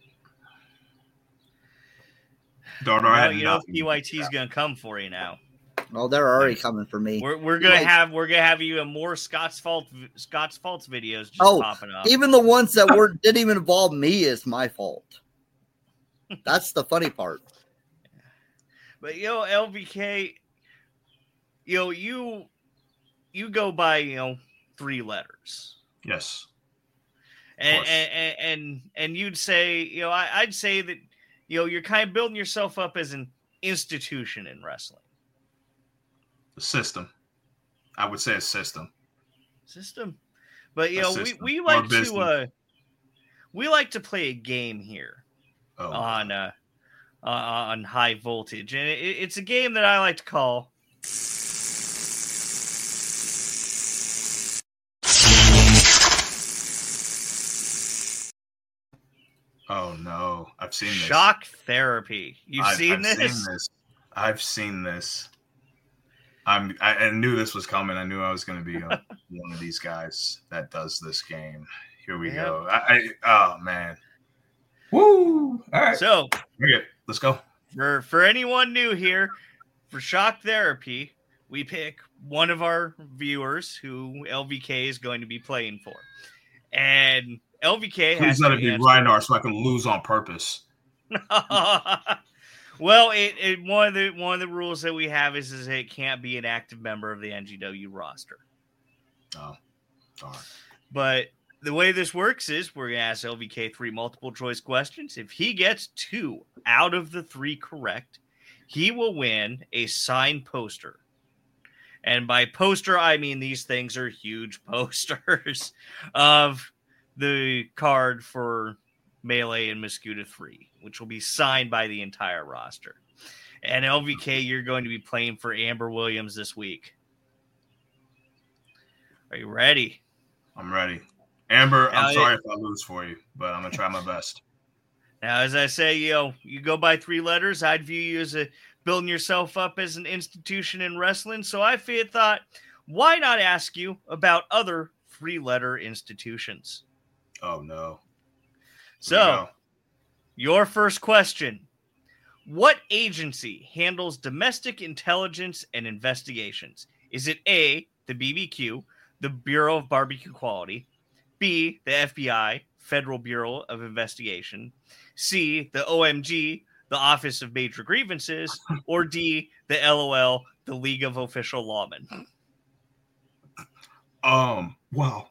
Dardar Now, had you know nothing. P Y T is going to come for you now. Oh, they're already coming for me. We're we're gonna Like- have we're gonna have even more Scott's fault Scott's faults videos just Oh, popping up. Even the ones that were didn't even involve me is my fault. That's the funny part. But you know, L V K, you know, you you go by, you know, three letters. Yes, And course. and, and and and you'd say, you know, I, I'd say that, you know, you're kind of building yourself up as an institution in wrestling. the system. I would say a system. System. But, you A know, we, system. we Or like to business. uh, we like to play a game here Oh, on uh, uh, on high voltage. And it, it's a game that I like to call oh no. I've seen this. Shock Therapy. You've I've, seen I've this? Seen this. I've seen this. I'm. I, I knew this was coming. I knew I was going to be a, one of these guys that does this game. Here we Yep. go. I, I. Oh man. Woo! All right. So, Okay, let's go. for for anyone new here, for Shock Therapy, we pick one of our viewers who L V K is going to be playing for, and L V K has Please let to it be answer- Reinar so I can lose on purpose. Well, it, it one of the one of the rules that we have is, is it can't be an active member of the N G W roster. Oh, darn. But the way this works is we're going to ask L V K three multiple choice questions. If he gets two out of the three correct, he will win a signed poster. And by poster, I mean these things are huge posters of the card for Melee and Muscuda three, which will be signed by the entire roster. And L V K, you're going to be playing for Amber Williams this week. Are you ready? I'm ready. Amber, Now, I'm it- sorry if I lose for you, but I'm going to try my best. Now, as I say, you know, you go by three letters. I'd view you as a building yourself up as an institution in wrestling. So I fe- thought, why not ask you about other three-letter institutions? Oh, no. Here we So, go. your first question. What agency handles domestic intelligence and investigations? Is it A, the B B Q, the Bureau of Barbecue Quality, B, the F B I, Federal Bureau of Investigation, C, the O M G, the Office of Major Grievances, or D, the L O L, the League of Official Lawmen? Um, wow.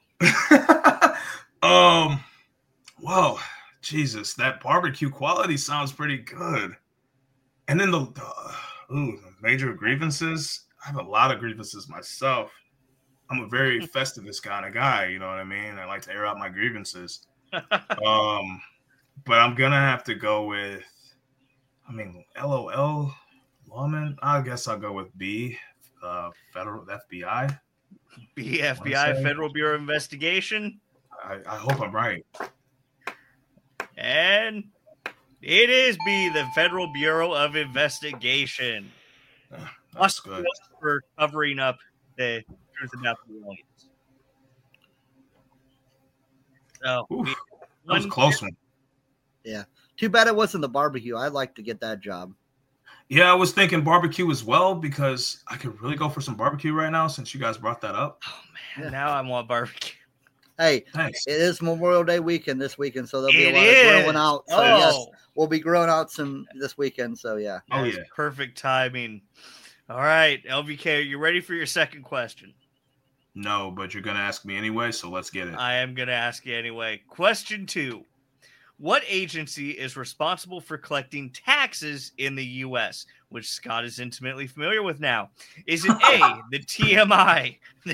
um, wow. Jesus, that barbecue quality sounds pretty good. And then the, the ooh, the major grievances. I have a lot of grievances myself. I'm a very Festivus kind of guy, you know what I mean? I like to air out my grievances. um, but I'm gonna have to go with, I mean, L O L, lawman. I guess I'll go with B, uh, federal F B I. B, F B I, Say? Federal Bureau of Investigation. I, I hope I'm right. And it is B, the Federal Bureau of Investigation. Uh, That's Must good. for covering up the truth about the Williams. So, Oof, we- that was a one- close one. Too bad it wasn't the barbecue. I'd like to get that job. Yeah, I was thinking barbecue as well because I could really go for some barbecue right now since you guys brought that up. Oh man, Yeah. now I want barbecue. Hey, Thanks. it is Memorial Day weekend this weekend, so there'll be It a lot is. of grilling out. So oh, yes, we'll be grilling out some this weekend. So yeah. Oh, that's yeah. perfect timing. All right, L V K, are you ready for your second question? No, but you're gonna ask me anyway, so let's get it. I am going to ask you anyway. Question two. What agency is responsible for collecting taxes in the U S, which Scott is intimately familiar with now? Is it A, the T M I? The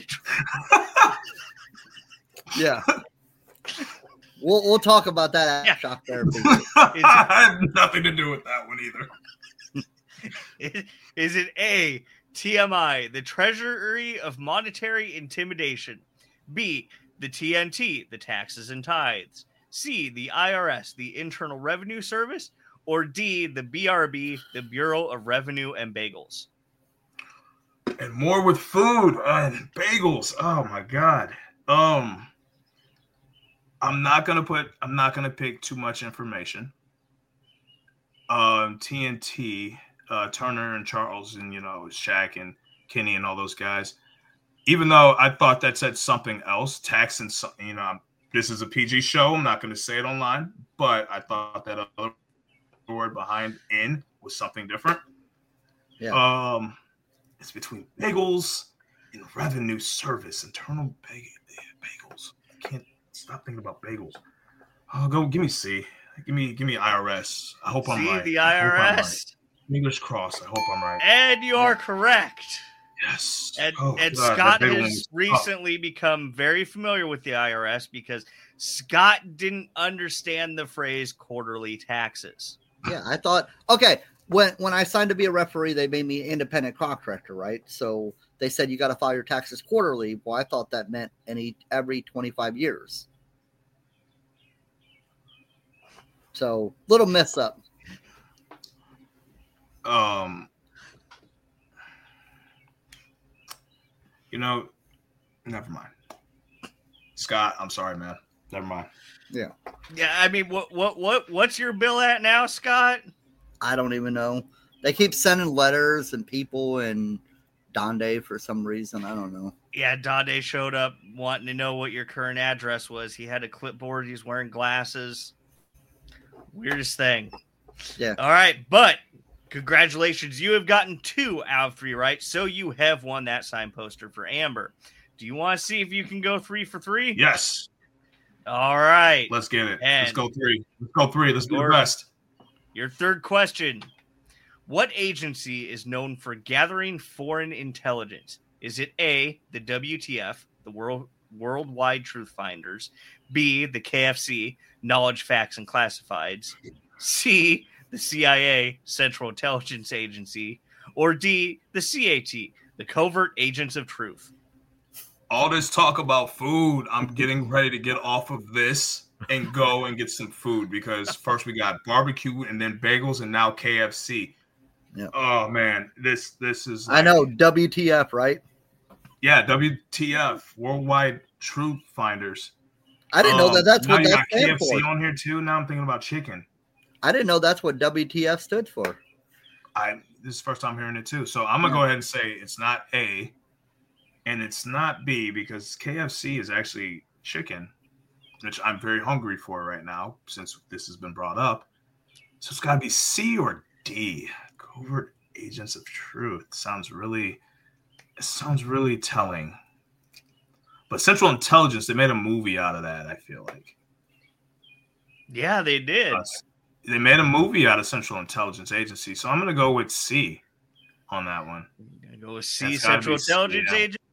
Yeah. we'll we'll talk about that at Yeah. Shock Therapy. I have nothing to do with that one either. Is, is it A, T M I, the Treasury of Monetary Intimidation? B, the T N T, the Taxes and Tithes? C, the I R S, the Internal Revenue Service? Or D, the B R B, the Bureau of Revenue and Bagels? And more with food and bagels. Oh my god. Um, I'm not gonna put. I'm not gonna pick too much information. Um, T N T, uh, Turner and Charles, and you know Shaq and Kenny and all those guys. Even though I thought that said something else, tax and so- you know, this is a P G show. I'm not going to say it online, but I thought that other word behind "in" was something different. Yeah. Um, it's between bagels and revenue service, internal bag- bagels. I can't stop thinking about bagels. Oh, go give me C. Give me give me I R S. I hope I'm C, right. the I I hope R I'm S? right. Fingers crossed. I hope I'm right. And you are correct. Yes. And, Oh, and God, Scott that big one has was tough. recently become very familiar with the I R S because Scott didn't understand the phrase quarterly taxes. Yeah, I thought, okay, when when I signed to be a referee, they made me independent contractor, right? So they said you got to file your taxes quarterly. Well, I thought that meant any every twenty-five years. So little mess up. Um, you know, never mind. Scott, I'm sorry, man. Never mind. Yeah. Yeah, I mean, what what what what's your bill at now, Scott? I don't even know. They keep sending letters and people and Donde for some reason. I don't know. Yeah, Donde showed up wanting to know what your current address was. He had a clipboard. He's wearing glasses. Weirdest thing. Yeah. All right, but congratulations. You have gotten two out of three right, so you have won that sign poster for Amber. Do you want to see if you can go three for three? Yes. All right. Let's get it. And Let's go three. Let's go three. Let's do the your- best. Your third question. What agency is known for gathering foreign intelligence? Is it A, the W T F, the World Worldwide Truth Finders, B, the K F C, Knowledge, Facts, and Classifieds, C, the C I A, Central Intelligence Agency, or D, the C A T, the Covert Agents of Truth? All this talk about food, I'm getting ready to get off of this and go and get some food because first we got barbecue and then bagels and now K F C. Yeah. Oh man, this this is I know W T F, right? Yeah, W T F, Worldwide Truth Finders. I didn't know Um, that that's now what you that got stands K F C for. on here too. Now I'm thinking about chicken. I didn't know that's what W T F stood for. I this is the first time hearing it too. So I'm gonna Yeah. go ahead and say it's not A and it's not B because K F C is actually chicken, which I'm very hungry for right now since this has been brought up. So it's gotta be C or D. Covert Agents of Truth. Sounds really it sounds really telling. But Central Intelligence, they made a movie out of that, I feel like. Yeah, they did. Uh, they made a movie out of Central Intelligence Agency, so I'm going to go with C on that one. I'm gonna go with C, That's gotta Central be C, Intelligence yeah. Agency.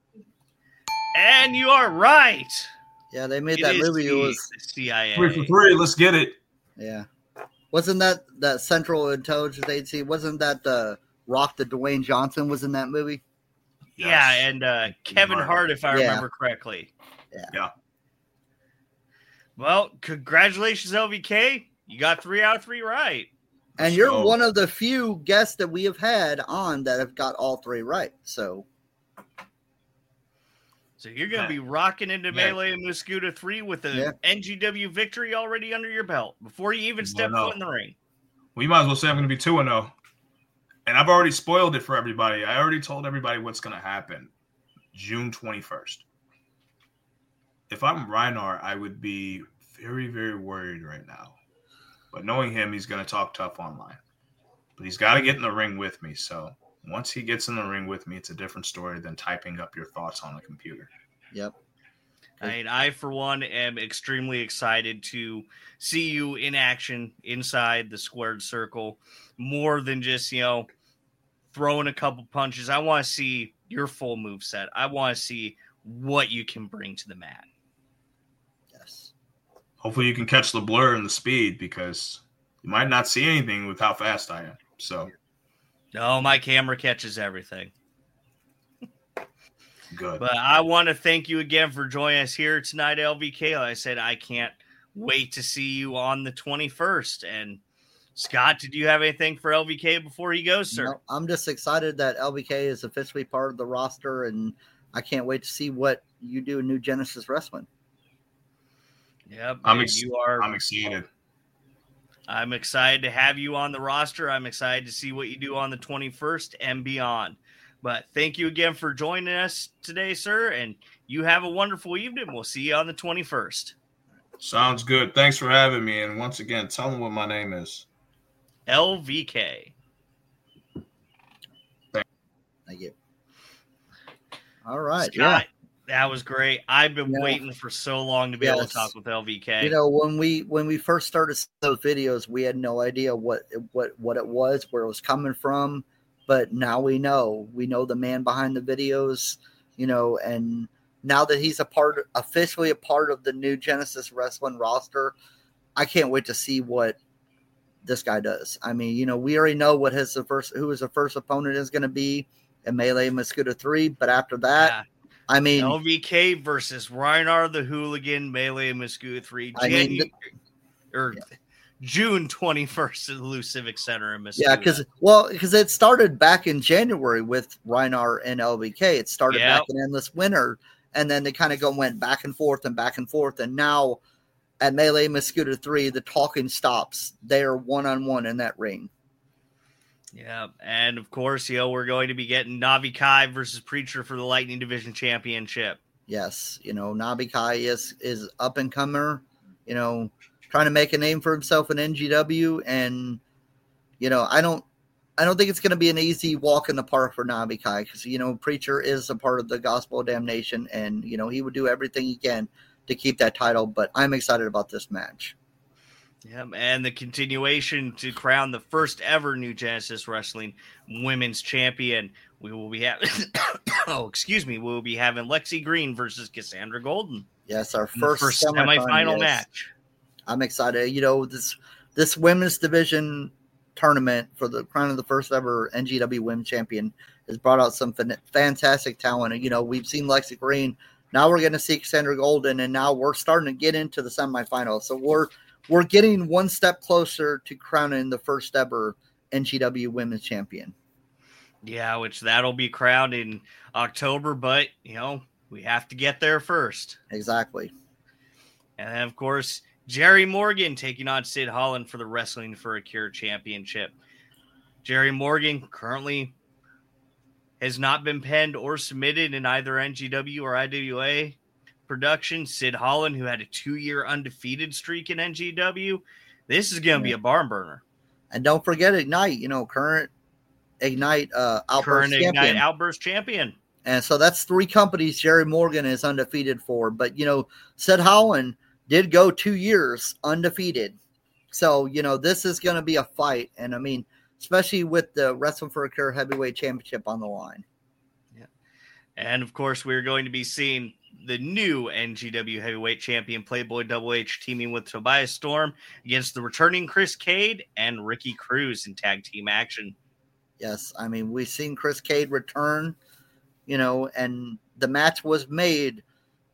And you are right. Yeah, they made It that is movie. It C, was the C I A. Three for three, let's get it. yeah. Wasn't that that Central Intelligence Agency? Wasn't that the Rock that Dwayne Johnson was in that movie? Yeah, Yes. and uh, Kevin Hart. Hart, if I Yeah. remember correctly. Yeah. Yeah. Well, congratulations, L V K. You got three out of three right. And Let's you're go. one of the few guests that we have had on that have got all three right. So So you're going to Yeah. be rocking into Yeah. Melee and Muscuda three with a Yeah. N G W victory already under your belt before you even step know. foot in the ring. Well, you might as well say I'm going to be two and oh. And I've already spoiled it for everybody. I already told everybody what's going to happen. June twenty-first. If I'm Reinhardt, I would be very, very worried right now. But knowing him, he's going to talk tough online. But he's got to get in the ring with me. So once he gets in the ring with me, it's a different story than typing up your thoughts on a computer. yep. I mean, I, for one, am extremely excited to see you in action inside the squared circle more than just, you know, throwing a couple punches. I want to see your full move set. I want to see what you can bring to the mat. Yes. Hopefully you can catch the blur and the speed because you might not see anything with how fast I am. So No, my camera catches everything. good. But I want to thank you again for joining us here tonight, L V K. Like I said, I can't wait to see you on the twenty-first. And Scott, did you have anything for L V K before he goes, sir? No, I'm just excited that L B K is officially part of the roster, and I can't wait to see what you do in New Genesis Wrestling. Yep, I'm and ex- you are. I'm excited. I'm excited to have you on the roster. I'm excited to see what you do on the twenty-first and beyond. But thank you again for joining us today, sir. And you have a wonderful evening. We'll see you on the twenty-first. Sounds good. Thanks for having me. And once again, tell them what my name is. L V K. Thank you. All right. Scott, that was great. I've been Yeah. waiting for so long to be able to Yes. talk with L V Yeah. K. You know, when we when we first started those videos, we had no idea what what what it was, where it was coming from. but now we know. We know the man behind the videos, you know, and now that he's a part, officially a part of the new Genesis Wrestling roster, I can't wait to see what this guy does. I mean, you know, we already know what his first, who his first opponent is going to be in Melee Mosquito three, but after that, yeah. I mean, L V K versus Reinar the Hooligan, Melee Mosquito three, I Janu- mean, the, or yeah. June twenty-first at the Lou Civic Center in Mosquito. Yeah, because well, because it started back in January with Reinar and L V K. It started yep. back in Endless Winter, and then they kind of go went back and forth and back and forth, and now at Melee Mosquito three, the talking stops. They are one on one in that ring. Yeah, and of course, you know, we're going to be getting Navi Kai versus Preacher for the Lightning Division Championship. Yes, you know, Navi Kai is is up and comer, you know, trying to make a name for himself in N G W, and you know, I don't I don't think it's going to be an easy walk in the park for Navi Kai, because you know, Preacher is a part of the Gospel of Damnation, and you know, he would do everything he can to keep that title, but I'm excited about this match. Yeah, and the continuation to crown the first ever New Genesis Wrestling Women's Champion. We will be having, oh, excuse me, we will be having Lexi Green versus Cassandra Golden. Yes, our first, first semifinal, semifinal yes. match. I'm excited. You know, this this women's division tournament for the crown of the first ever N G W Women's Champion has brought out some fantastic talent. And, you know, we've seen Lexi Green. Now we're going to see Cassandra Golden, and now we're starting to get into the semifinals. So we're We're getting one step closer to crowning the first ever N G W Women's Champion. Yeah, which that'll be crowned in October, but, you know, we have to get there first. Exactly. And then, of course, Jerry Morgan taking on Sid Holland for the Wrestling for a Cure Championship. Jerry Morgan currently has not been penned or submitted in either N G W or I W A production. Sid Holland, who had a two-year undefeated streak in N G W, this is going to yeah. be a barn burner. And don't forget Ignite, you know, current Ignite uh, Outburst current champion. Ignite Outburst champion. And so that's three companies Jerry Morgan is undefeated for. But, you know, Sid Holland did go two years undefeated. So, you know, this is going to be a fight. And, I mean, especially with the Wrestling for a Cure Heavyweight Championship on the line. Yeah. And, of course, we're going to be seeing the new N G W Heavyweight Champion Playboy Double H teaming with Tobias Storm against the returning Chris Cade and Ricky Cruz in tag team action. Yes, I mean, we've seen Chris Cade return, you know, and the match was made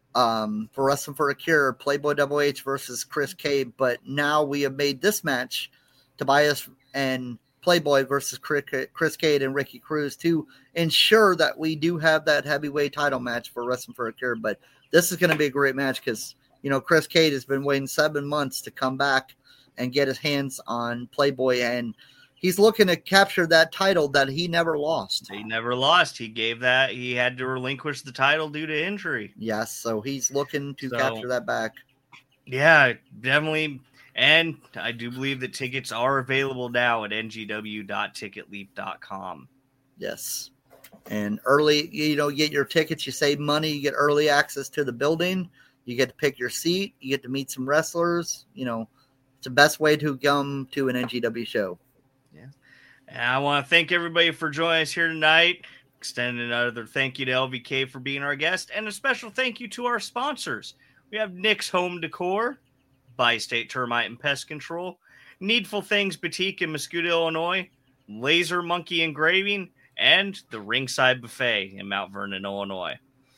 um, for Wrestling for a Cure, Playboy Double H versus Chris Cade, but now we have made this match, Tobias and Playboy versus Chris Cade and Ricky Cruz, to ensure that we do have that heavyweight title match for Wrestling for a Cure. But this is going to be a great match because, you know, Chris Cade has been waiting seven months to come back and get his hands on Playboy, and he's looking to capture that title that he never lost. He never lost. He gave that. He had to relinquish the title due to injury. Yes, so he's looking to so, capture that back. Yeah, definitely. And I do believe that tickets are available now at N G W dot ticket leap dot com. Yes. And early, you know, you get your tickets, you save money, you get early access to the building, you get to pick your seat, you get to meet some wrestlers. You know, it's the best way to come to an N G W show. Yeah. And I want to thank everybody for joining us here tonight. Extend another thank you to L V K for being our guest, and a special thank you to our sponsors. We have Nick's Home Decor, Bi-State Termite and Pest Control, Needful Things Boutique in Mosquito, Illinois, Laser Monkey Engraving, and the Ringside Buffet in Mount Vernon, Illinois.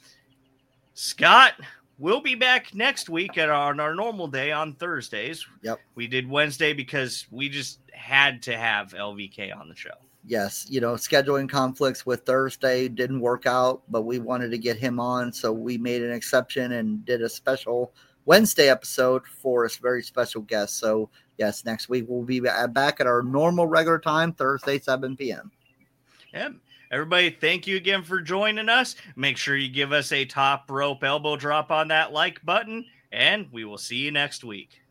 Scott, we'll be back next week at our, on our normal day on Thursdays. Yep. We did Wednesday because we just had to have L V K on the show. Yes, you know, scheduling conflicts with Thursday didn't work out, but we wanted to get him on, so we made an exception and did a special Wednesday episode for a very special guest. So, yes, next week we'll be back at our normal regular time, Thursday, seven p.m. Yep. Everybody, thank you again for joining us. Make sure you give us a top rope elbow drop on that like button, and we will see you next week.